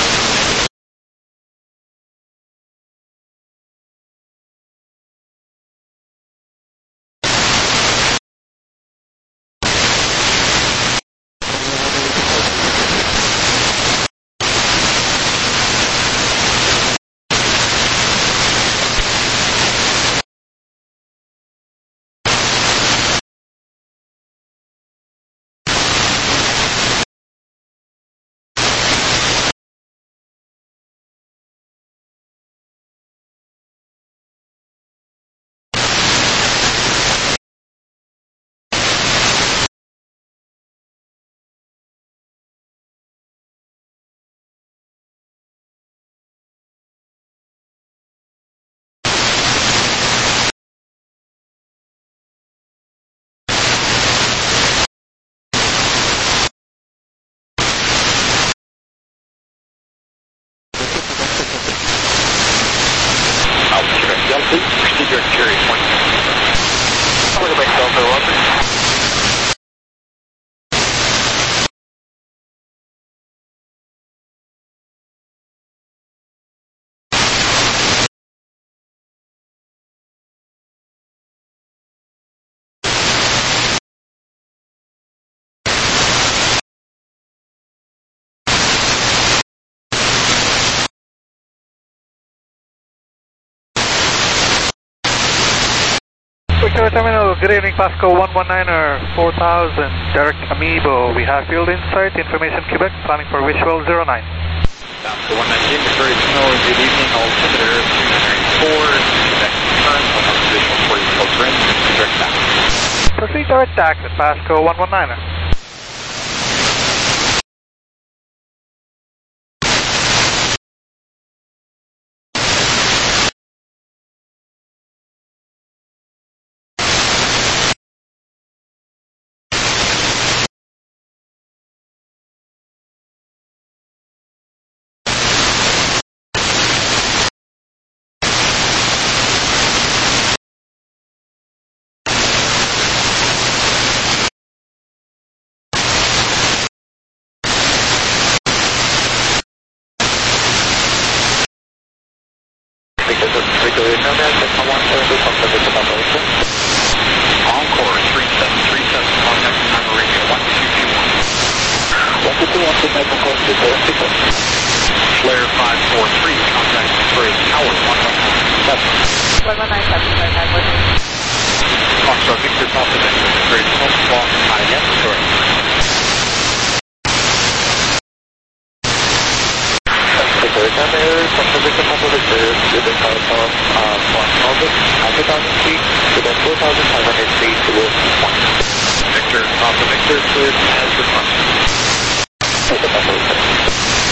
Victoria Terminal, good evening, Pasco one one niner, four thousand, Derek Amiibo. We have field insight, information Quebec, planning for visual zero nine. Pasco one nineteen, Victoria Terminal, good evening, altimeter three ninety-four, Quebec confirmed, one hundred visual for you, close range, direct tax. Proceed direct tax at Pasco one one niner. Victoria Terminal, Cessna one seventy, contact with operation. Encore three seven three seven, contact time radio one two two one. one two two one, signal control to zero six one. Flare five four three, contact Victoria Tower one one nine seven. one one nine seven, sorry, nine one eight. Foxtrot Victor, Papa Victor, Victoria twelve, twelve, I S, Victoria. Victoria Terminal, Central Victor, Papa Victor, within five thousand, uh, one thousand feet, within four thousand five hundred feet to the point. Victor, Papa Victor, cleared as requested. Take it, Papa Victor.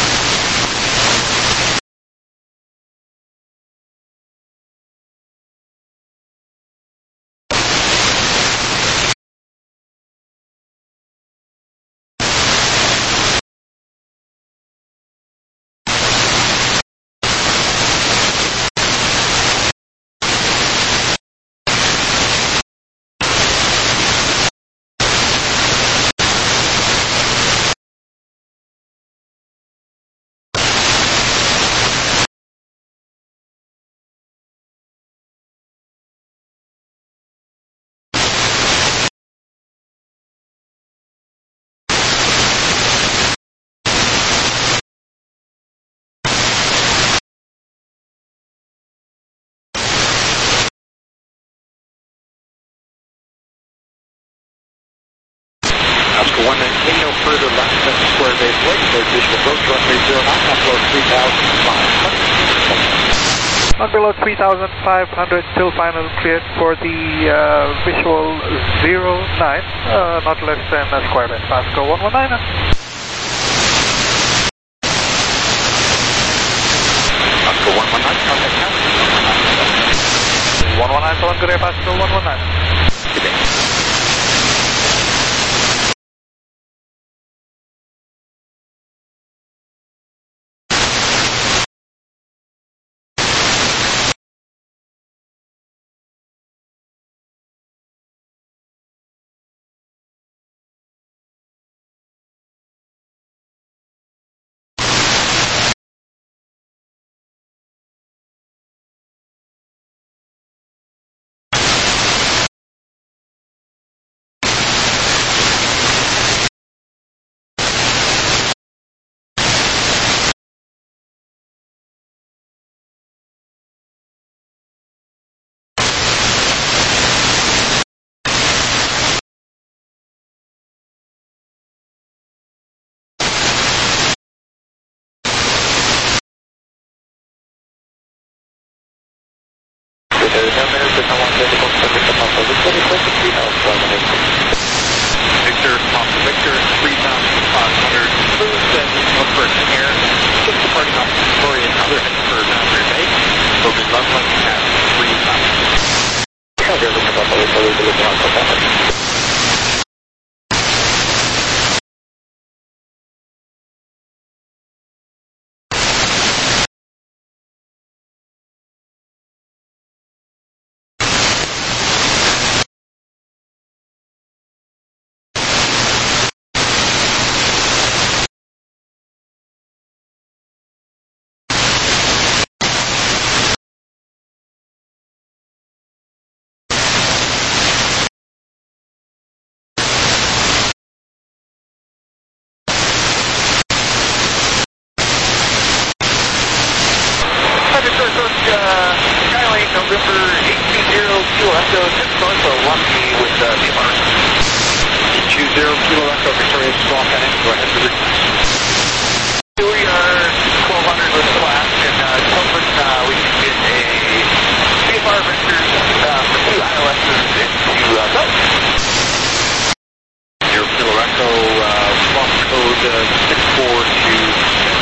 Pasco one nineteen, no further left than square base wait, for visual approach, runway zero nine, upload three thousand five hundred. Not below three thousand five hundred till final cleared for the uh, visual zero nine, uh, not less than a square base. Pasco one one niner. Pasco one one nine, contact now. one one nine, Solon, good day, Pasco one one niner. Good day. is off and in. Go ahead for the We are twelve hundred with flash, and uh, hoping uh, we can get a C F R vectors uh, for two I L Ss into uh, Belt. Your Kilo Echo, uh, launch code uh, six four two six.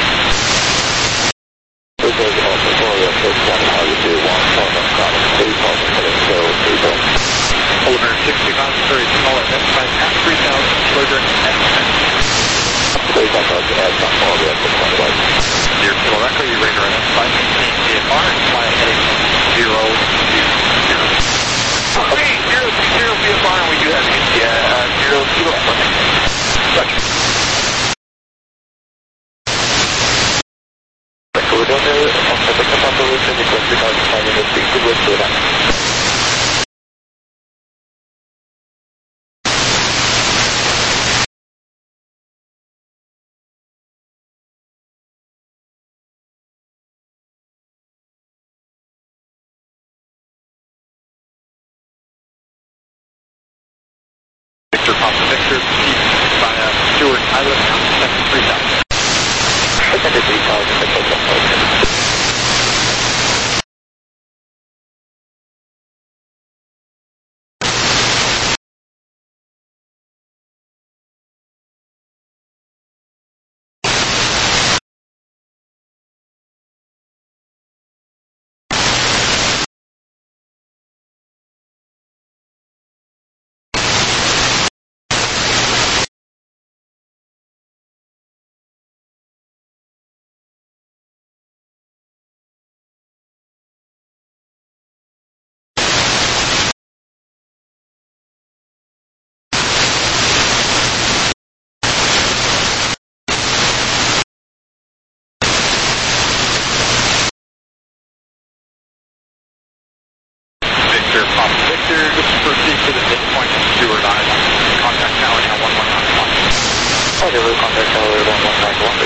This is also for the first one, how you do one, one, one, one, three, one, one, zero, three, one. Polar sixty miles per hour, identified at three thousand, Slogan at ten. Please don't know to add some more of the one. Your Kilo Echo, you radar identified, maintain C F R, and fly heading zero two zero. Okay, zero two zero C F R, and we do have uh, zero Kilo Echo. Gotcha. We're doing the second population, you can pick out the time in the speed to go to that. Victor Papa Victor, Chief by uh, Stewart Island, seven three thousand. Second to three thousand, the total population. Victor Papa Victor, proceed to the midpoint of Stewart Island. Contact tower now one one nine one. Okay, we'll contact tower one one nine one.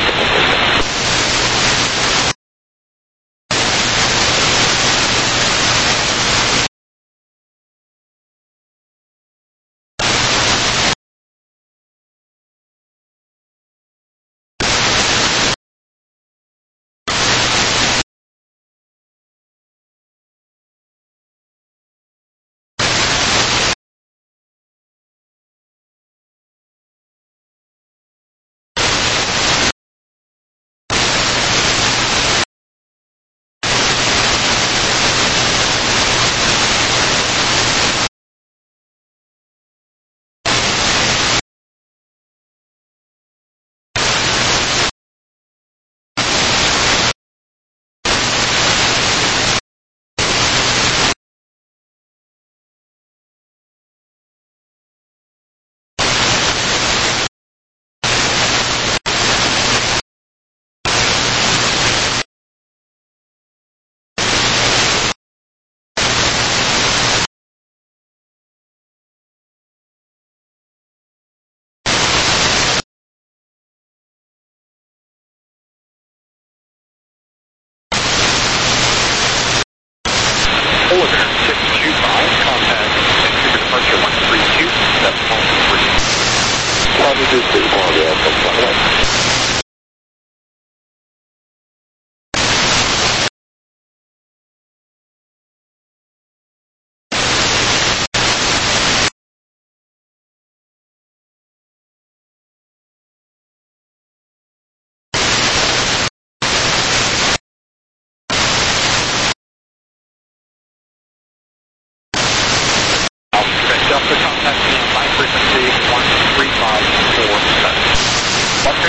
Polar six two five, contact Vancouver departure one three two, decimal three. Probably do three more, yeah, that's all right. Delta contact me on my frequency one three five four seven. one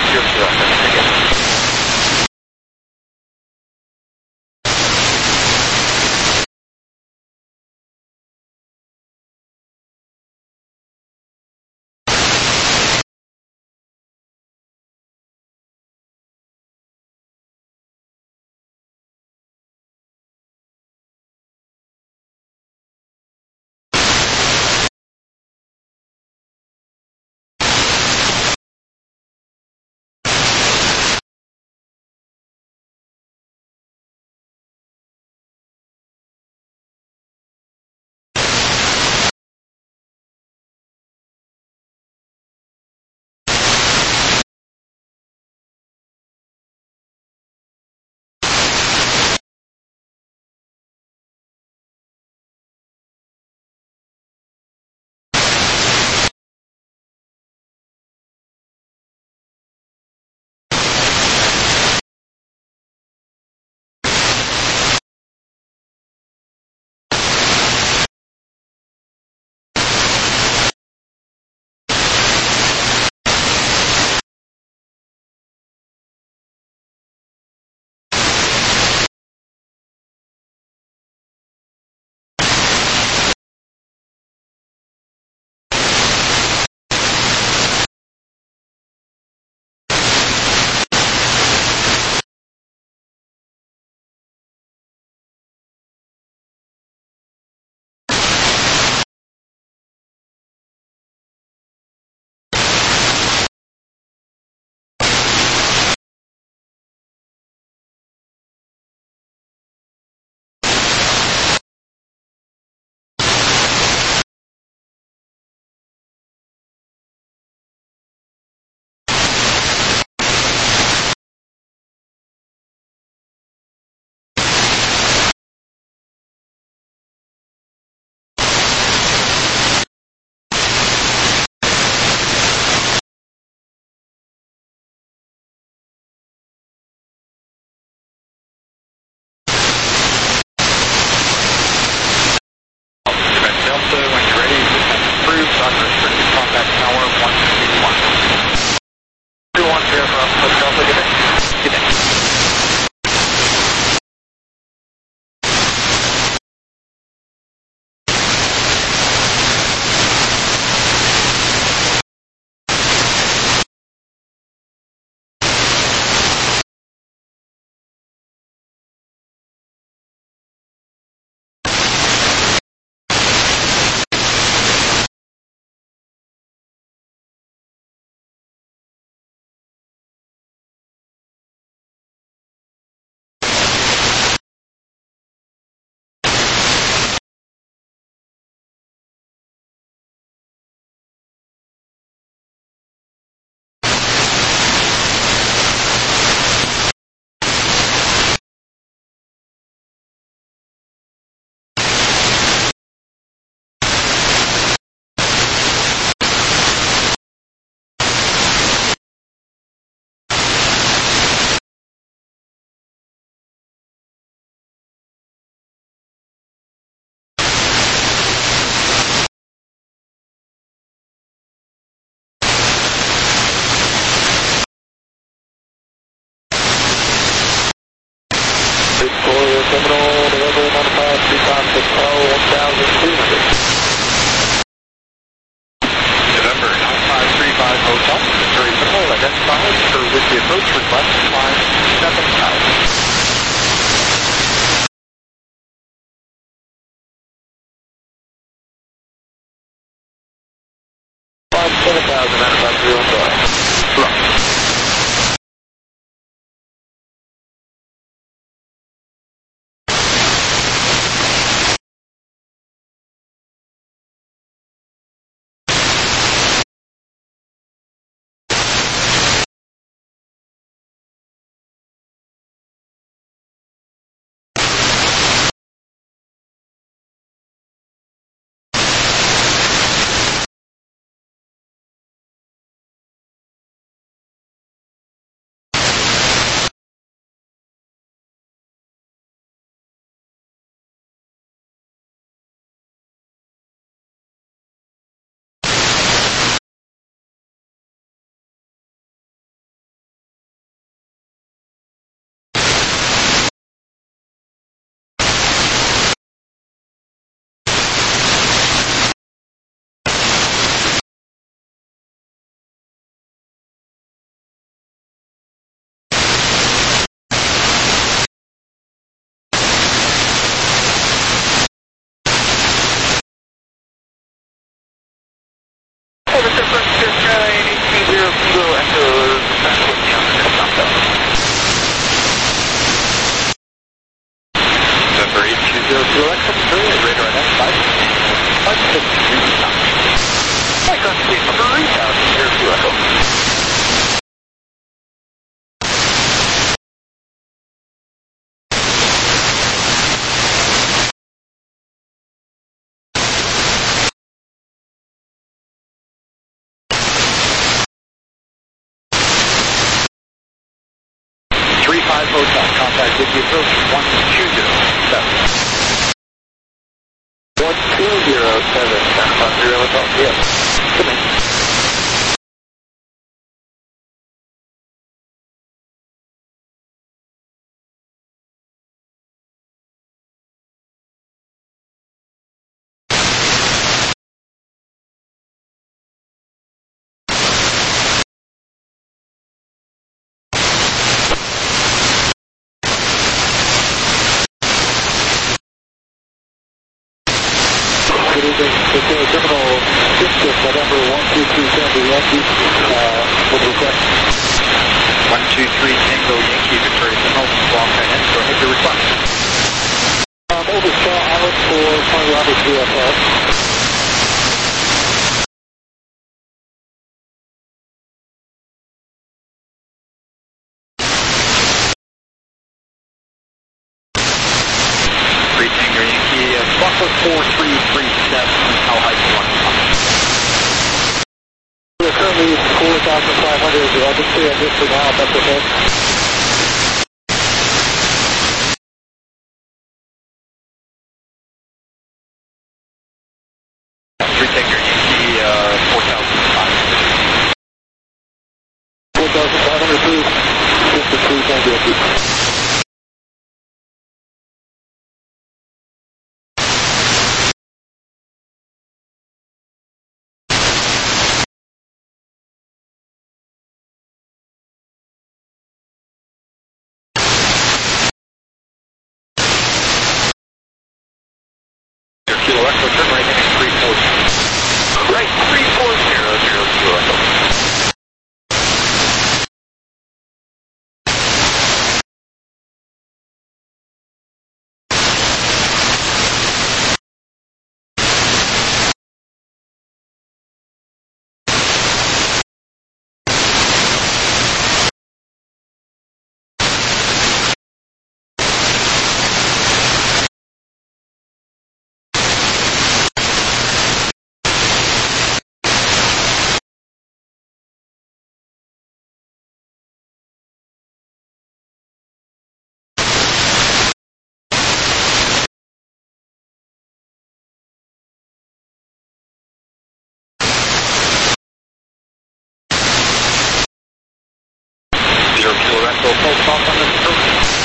zero zero. Thank you. Victoria Terminal, delivery modified, three five six zero, one thousand two hundred. November nine five three five Hotel, Victoria Terminal, identified for with the approach request, climb seven thousand. Climb seven thousand, ninety-five zero five. five Hotel, contact with the approach one two zero seven. one two zero seven, San Juan zero Hotel, yes. Come in. Good evening. Okay, Terminal six, November one two three Tango Yankee, uh, with request. one two three Tango Yankee, Victoria Terminal, long finance, go ahead, your request. Um, over Shaw Island for Tony Roberts V F R. three Tango Yankee, uh, Fokker four three three seven, how high do you want to come? We're currently four thousand five hundred, I can stay on this for now, if that's okay. three Tango Yankee, uh, four thousand five hundred. four thousand five hundred, please. fifty-three Tango Yankee. Kilo Echo, turn right heading three four zero. Right, three four zero zero Kilo Echo. Zero Kilo Echo, post off on this approach.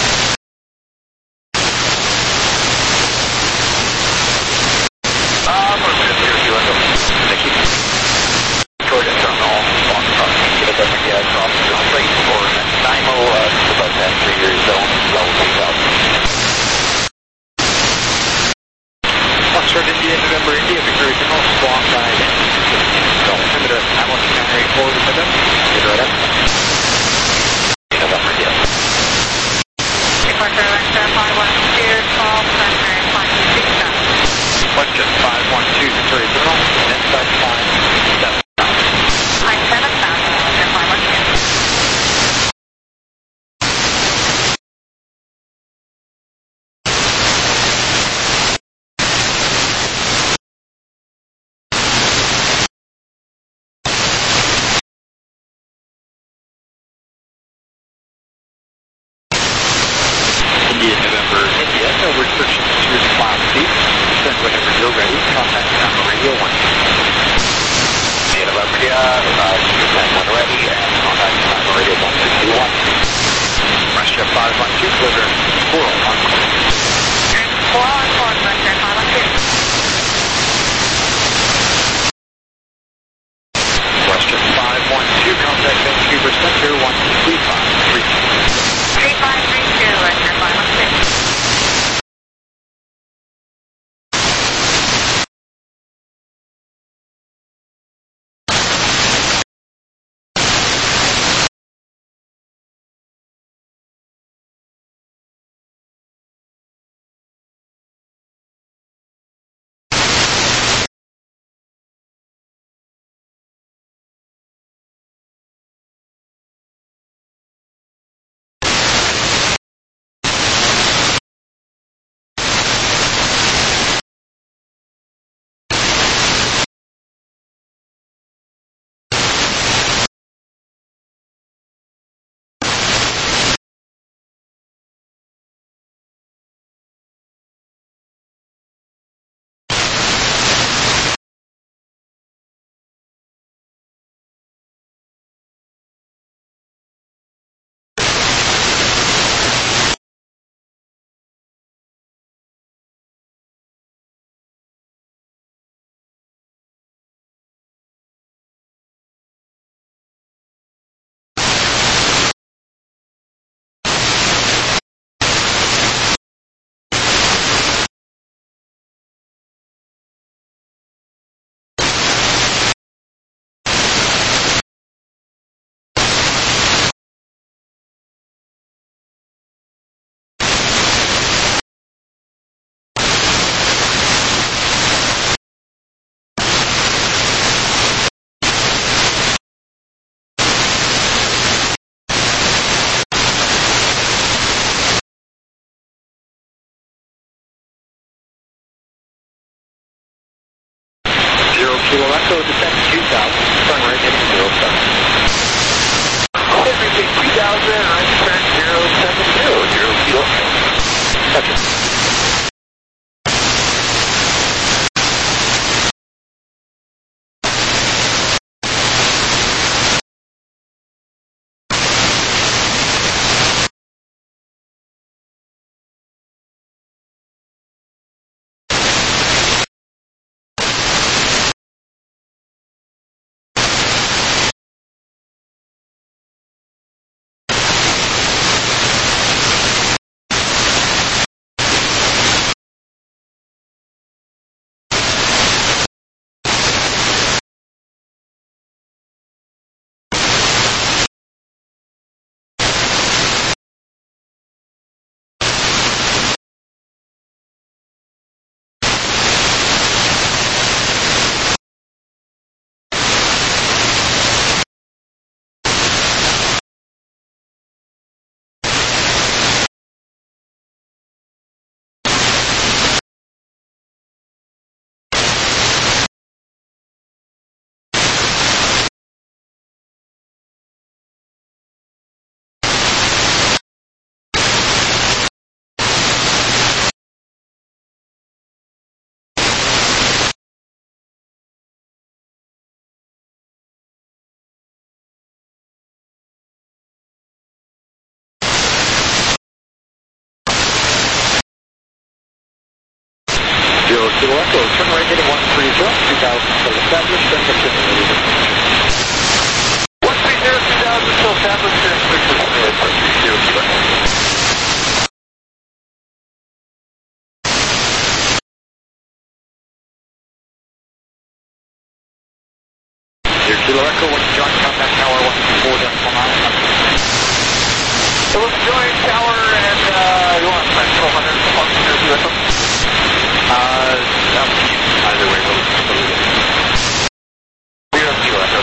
Ah, uh, zero Kilo Echo. Thank you. Georgia Terminal, long cross, get a W I cross, straight for nine oh, uh, just about that three-year zone, level two thousand. Foxtrot India, November India, Victoria Terminal, squawk side, zone, limit of Hamilton County, forward to them, get right up. November, yes. zero Kilo Echo, turn right heading one three zero, two thousand still established, and continue. one three zero, two thousand still established, and continue. one three zero Kilo Echo. Your Kilo Echo, when you join contact tower one two four decimal nine. So let's join tower and, uh, you want twelve hundred, one zero Kilo Echo? Uh, that would be either way, we'll do it. zero Kilo Echo.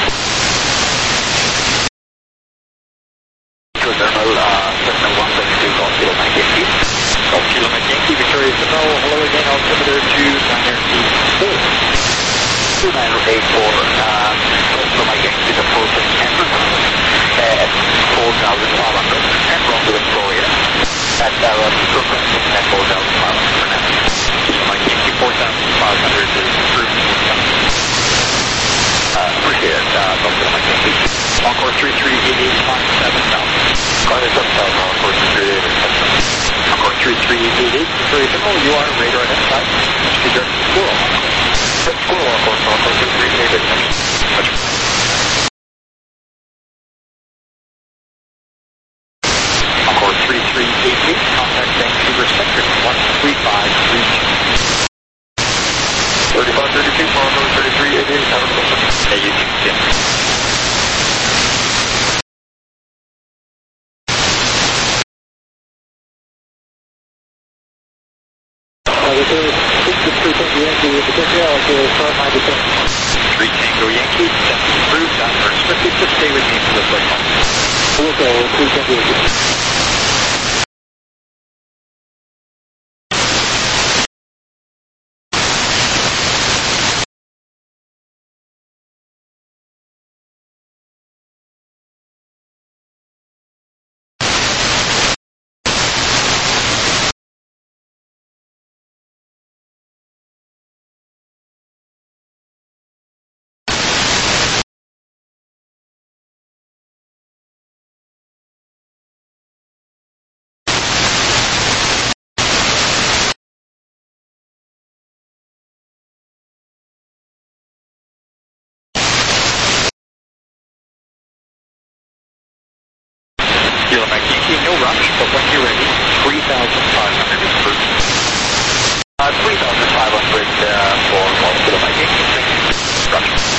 Good thermal, uh, signal one seventy-two, Golf Kilo Mike Yankee. Golf Kilo Mike Yankee, Victoria Signal, hello again, altimeter two nine eight four. two nine eight four, uh, Golf Kilo Mike Yankee is approaching Anderson at four thousand five hundred, and wrong to Victoria. At our frequency at four thousand five hundred for now. Kilo Mike Yankee four thousand five hundred is approved. Uh, appreciate it, uh, Golf Kilo Mike Yankee. Encore three three eight eight five seven thousand. Call this up, Encore three three eight eight five seven thousand. Encore three three eight eight, Victoria Signal, you are radar identified. Speed direct to Squirrel. Squirrel, Encore, Encore three three eight eight. Much. Encore three three eight eight, contact Vancouver Sector one three five three two. thirty-five thirty-two, Encore thirty-three eight eight, have a good one. Yeah, you can get three Tango Yankee, that's approved, not restricted, just stay with me for the flight call. Okay, three Tango Yankee. Kilo Mike Yankee, no rush, but when you're ready, three thousand five hundred is approved. Uh, three thousand five hundred uh, for Golf Kilo Mike Yankee. Rush.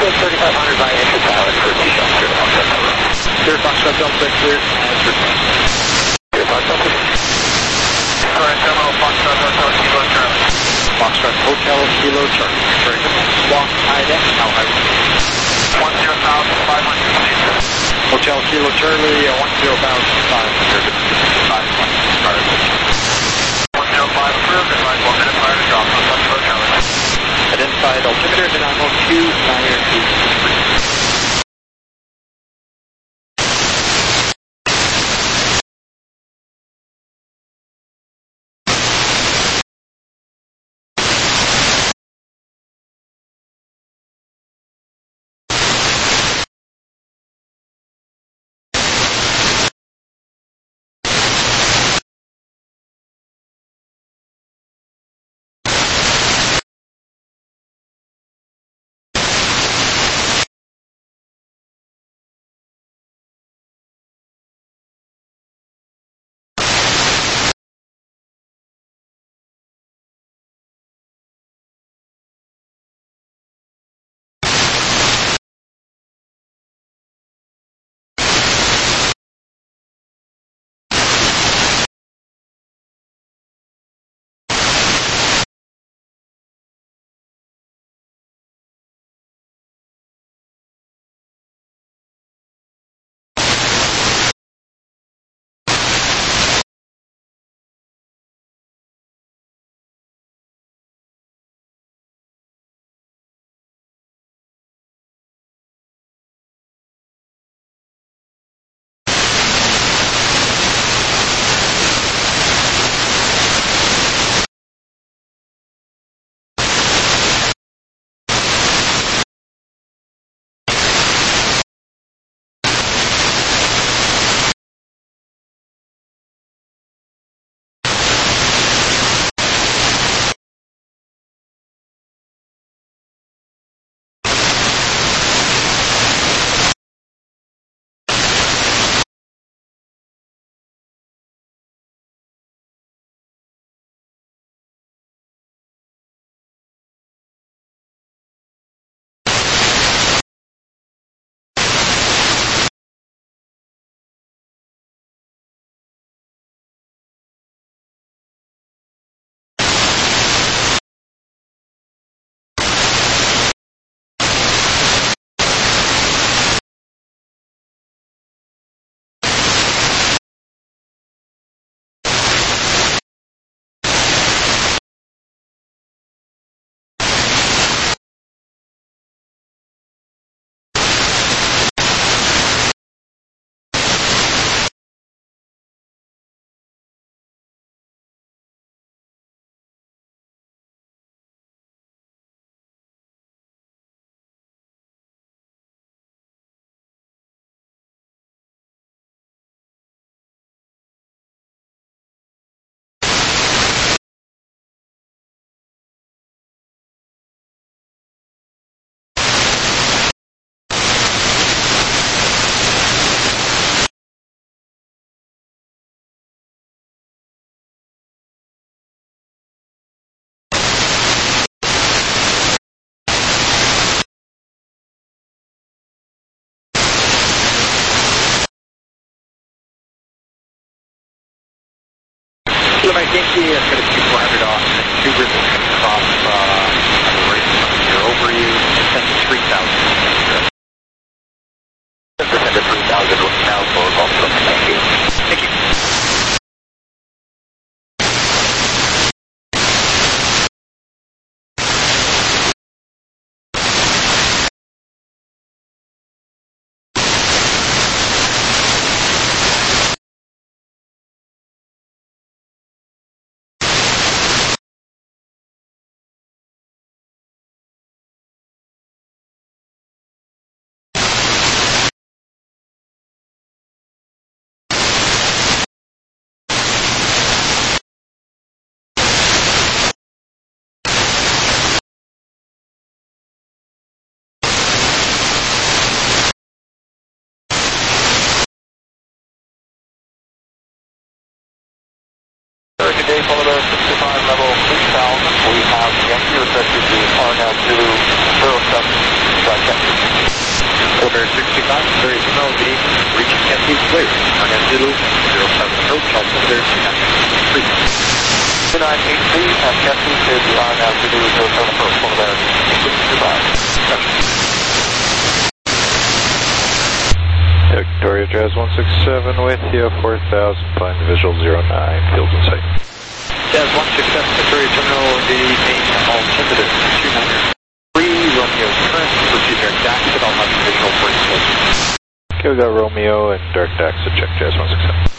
thirty-five hundred by entry pilot for two shots. Zero Foxtrot Delta cleared as requested. Zero Foxtrot Delta. Alright, demo, Foxtrot Hotel Kilo Charlie. Foxtrot Hotel Kilo Charlie. Very good. Squawk I D E X, how high? one zero thousand five hundred, please. Hotel Kilo Charlie, uh, one zero thousand five hundred. five hundred. one zero five approved, advise one minute prior to drop on Foxtrot Charlie. Identified altimeter, Dynamo Q, nine eight three. Kilo Mike Yankee, it's going to keep four hundred off, two ribbons across, uh, the right here over you, send to three thousand. Send to three thousand, now for Golf Club, thank you. Thank you. Today, Florida sixty-five level three thousand, we have Yankee requested to R now to zero seven, so I checked. Bear sixty-five, Missouri Terminal, good evening. Reaching Tempe, clear. Arnett Zulu, zero seven approach, altimeter two nine eight three. two nine eight three, at Tempe, clear to Arnett Zulu, zero seven approach, Polar Bear sixty-five. Victoria Jazz one six seven with you, four thousand, flying the visual zero nine, fields in sight. Jazz one six seven, Victoria Terminal, good evening, altimeter two nine three, Romeo current, proceed direct exit, I'll have visual for you. Okay, we got Romeo and direct exit, check Jazz one six seven.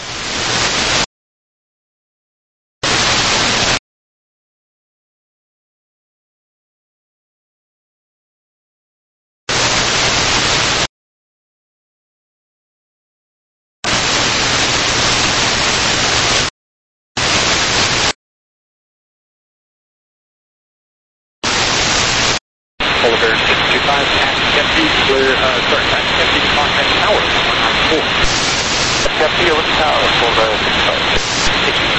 Polar Bear six two five, at Tempe, clear, uh, sorry, at Tempe, contact tower, one nine four. At Tempe, over the tower, Polar Bear six five. Thank you.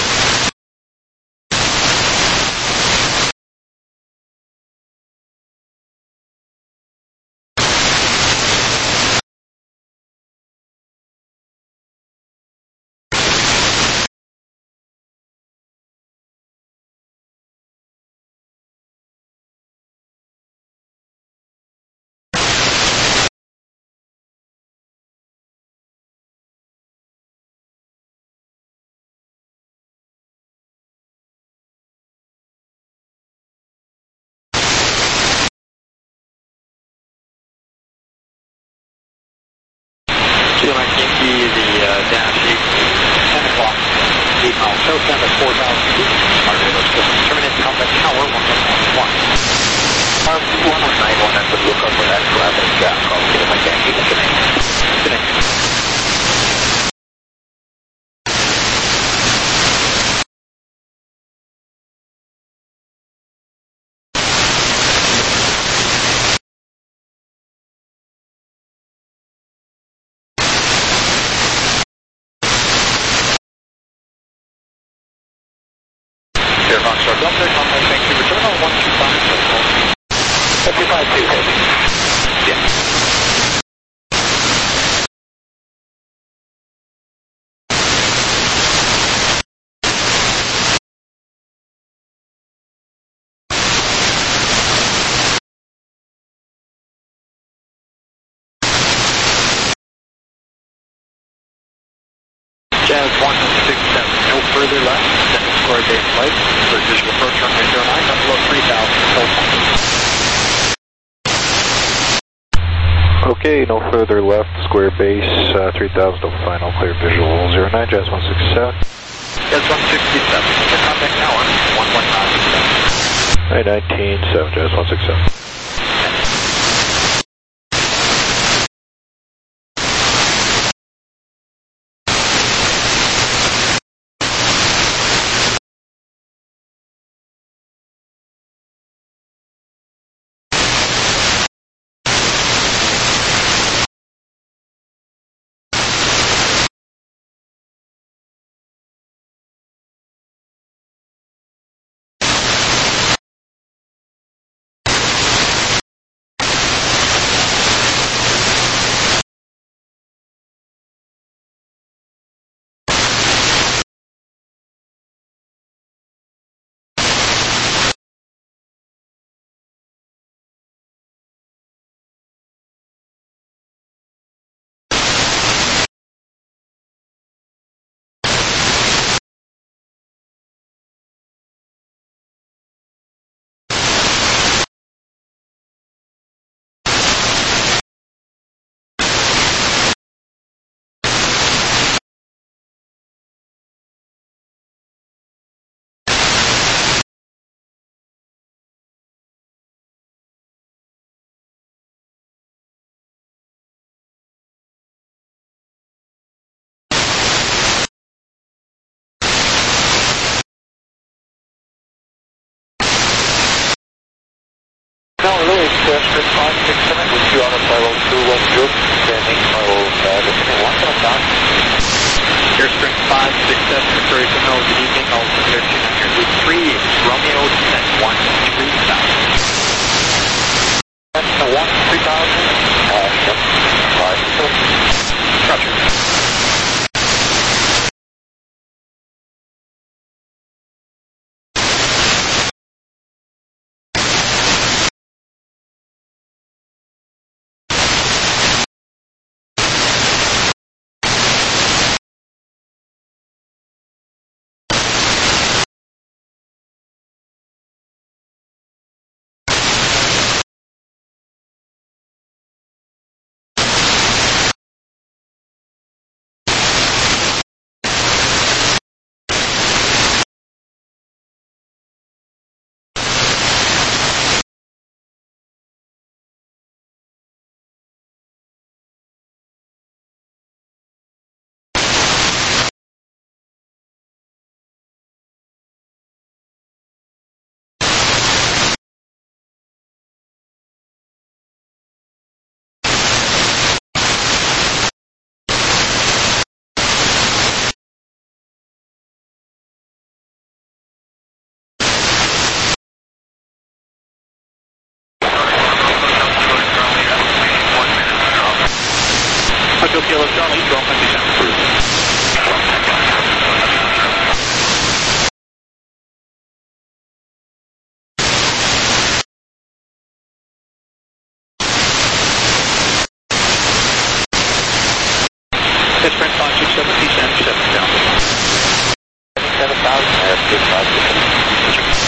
Two nine Yankee, the uh, dash eight, ten o'clock, eight miles south, down to four thousand feet. Our radar system terminate contact tower, one one nine one. Um, one one nine one, and look up for that traffic jam. I'll get it my Yankee, connect. Connect. Air Foxtrot Delta, contact Vancouver Terminal, one two five, one two five two, yeah. Jazz one six seven, no further left, second square day of flight, for visual approach runway zero nine, up below three thousand, Okay, no further left, square base, uh, three thousand to final, clear visual zero nine, Jazz one six seven. Jazz one sixty-seven, the contact tower, one one nine seven. nine nineteen seven, Jazz one six seven. Western five six seven with you on a level two one zero, standing level uh, listening one on down. Airstream five six seven, Victoria Terminal, good evening, altimeter two nine eight three, Romeo ten one three thousand. one three thousand, uh, Kilo Charlie, twelve fifty sound approved. It's Sprint five six seven, T seven seven down. seven thousand, uh, six five six.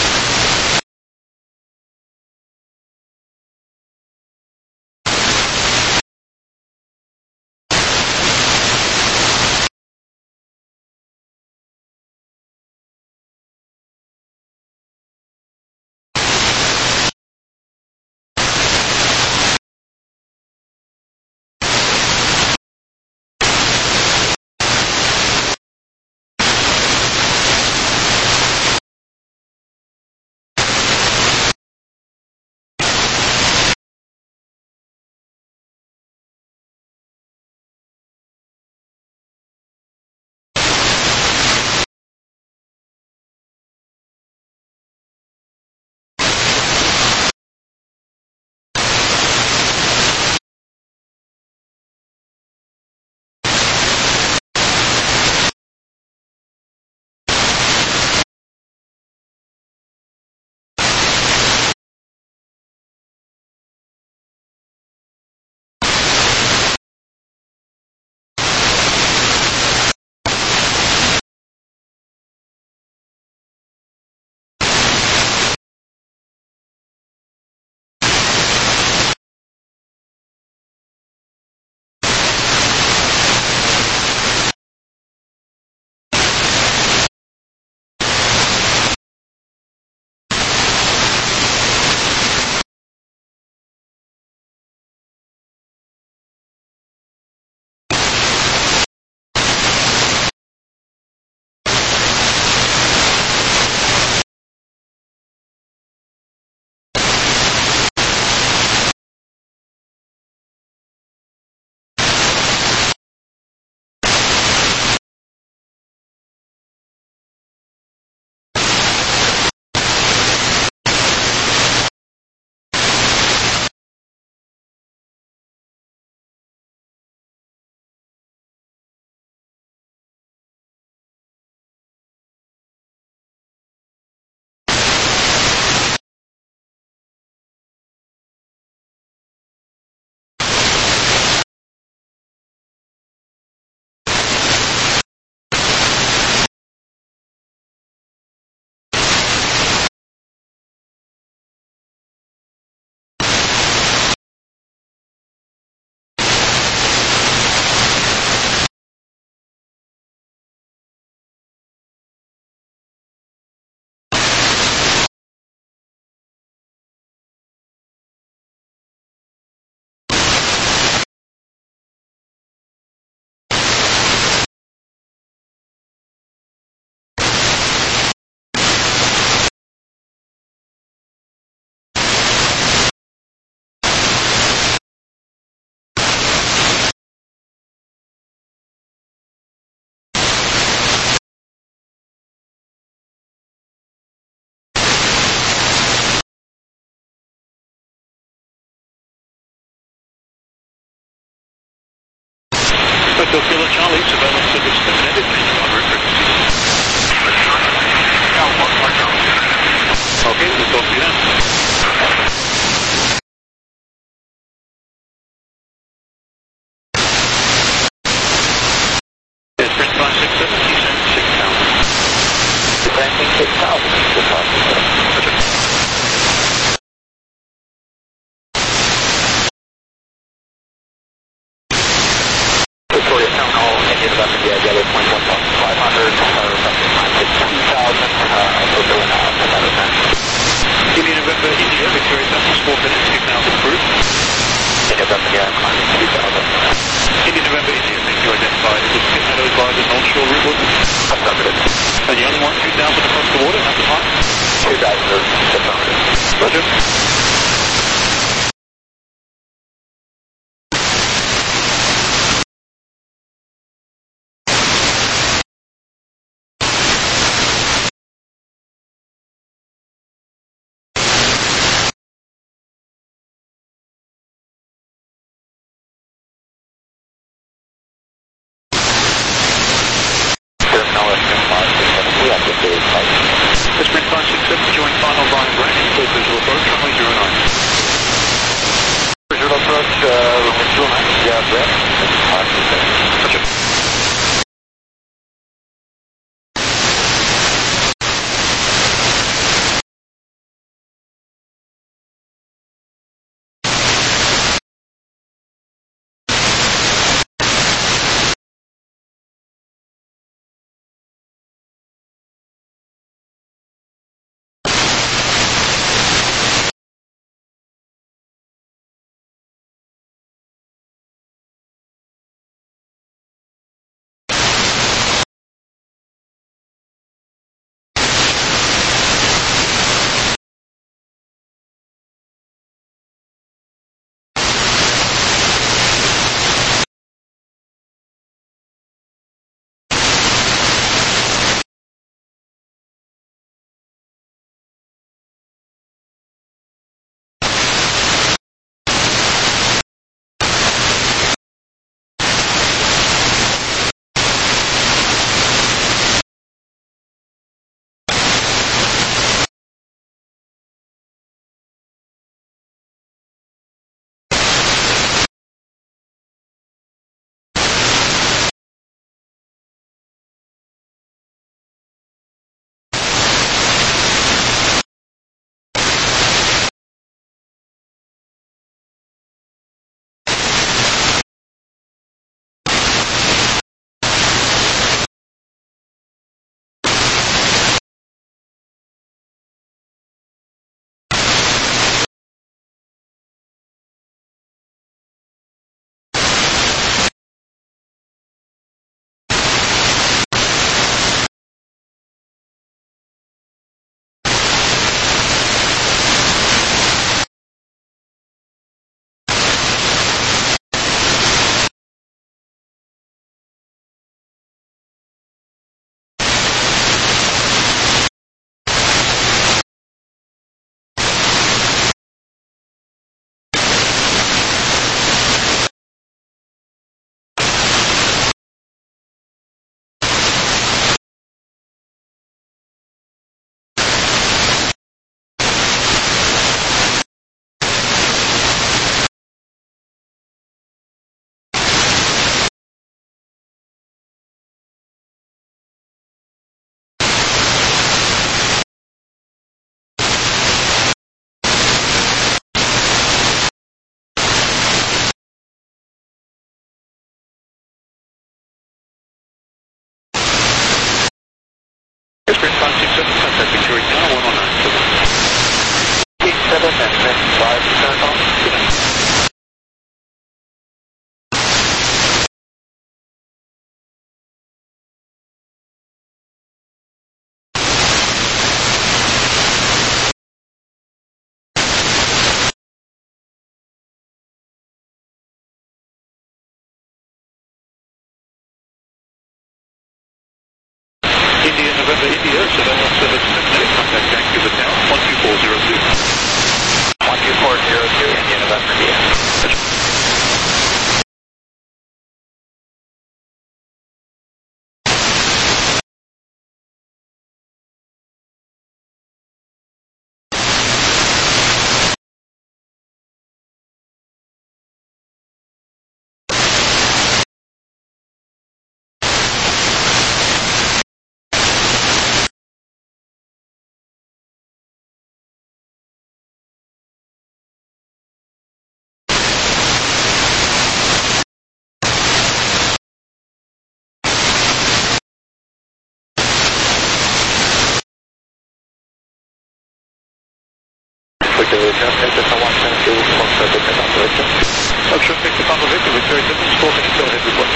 Hotel Kilo Charlie, surveillance service terminated, on route frequency. Okay, we'll talk to you then. It's Sprint five six seven, T seven six thousand. Sprint six thousand, six thousand. Victoria Town Hall, Indian Left, yeah, yellow point one thousand five hundred, uh, nine six two thousand, uh, Hotel and out, another time. India November, India, Victoria Town, four minutes, two thousand approved. India November, yeah, nine two thousand. India November, India, thank you, identified. It was Pit Meadows by the North Shore Route, wasn't it? Affirmative. And you only want two thousand across the water, not the park? two thousand, affirmative. Roger. Sprint five six seven, contact Victoria Tower one one nine seven. eight seven and then five, turn on. Good night. India, November, India, seven one seven seven eight, contact Vancouver Tower, one two four zero two. one two four zero two, India, November, India. Victoria, Delta one seven two, one seven two, operation. Option pick the Papa Victor, Victoria Simmons, four minutes, go ahead with what's.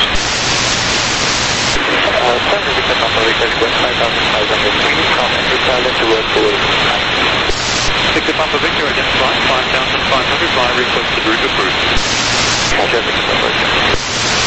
Uh, Papa Victor, Papa Victor, request five thousand five hundred feet from English Island to World Pool nine. Pick the Papa Victor, identify five thousand five hundred, via requested route approved. Roger, Victor, Papa Victor.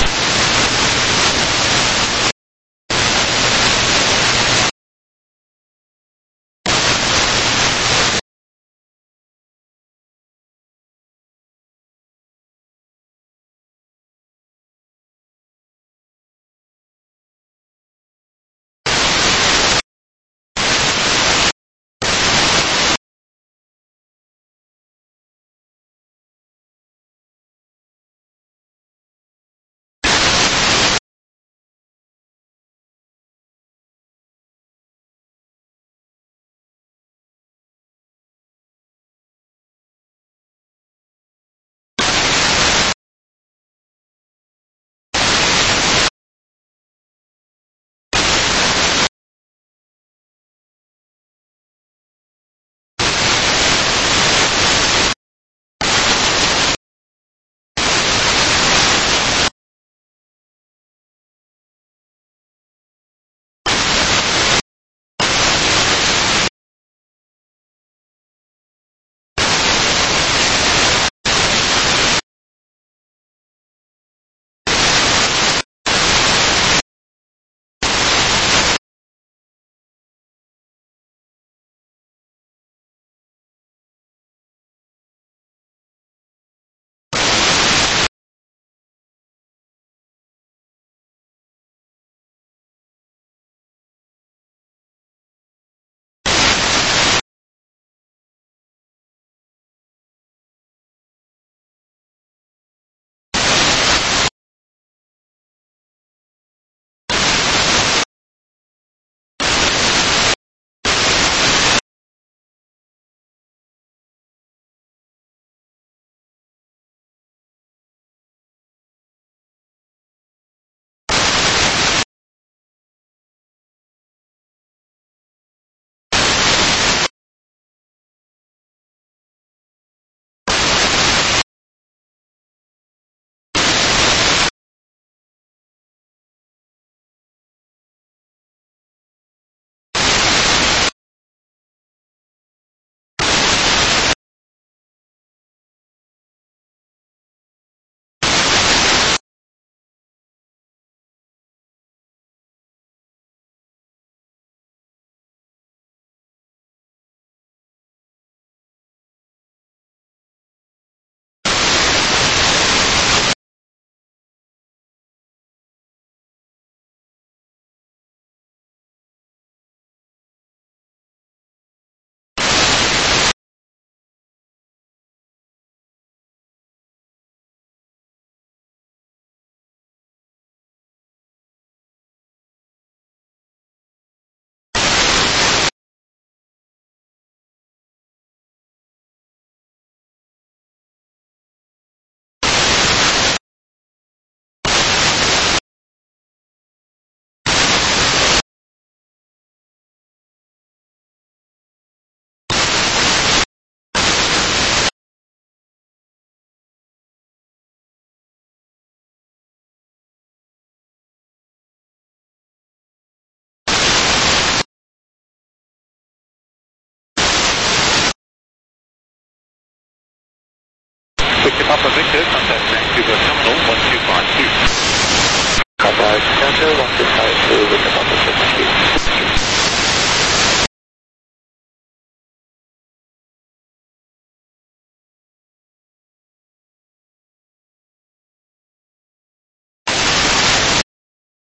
Victor Papa Victor, contact Vancouver Terminal one two five.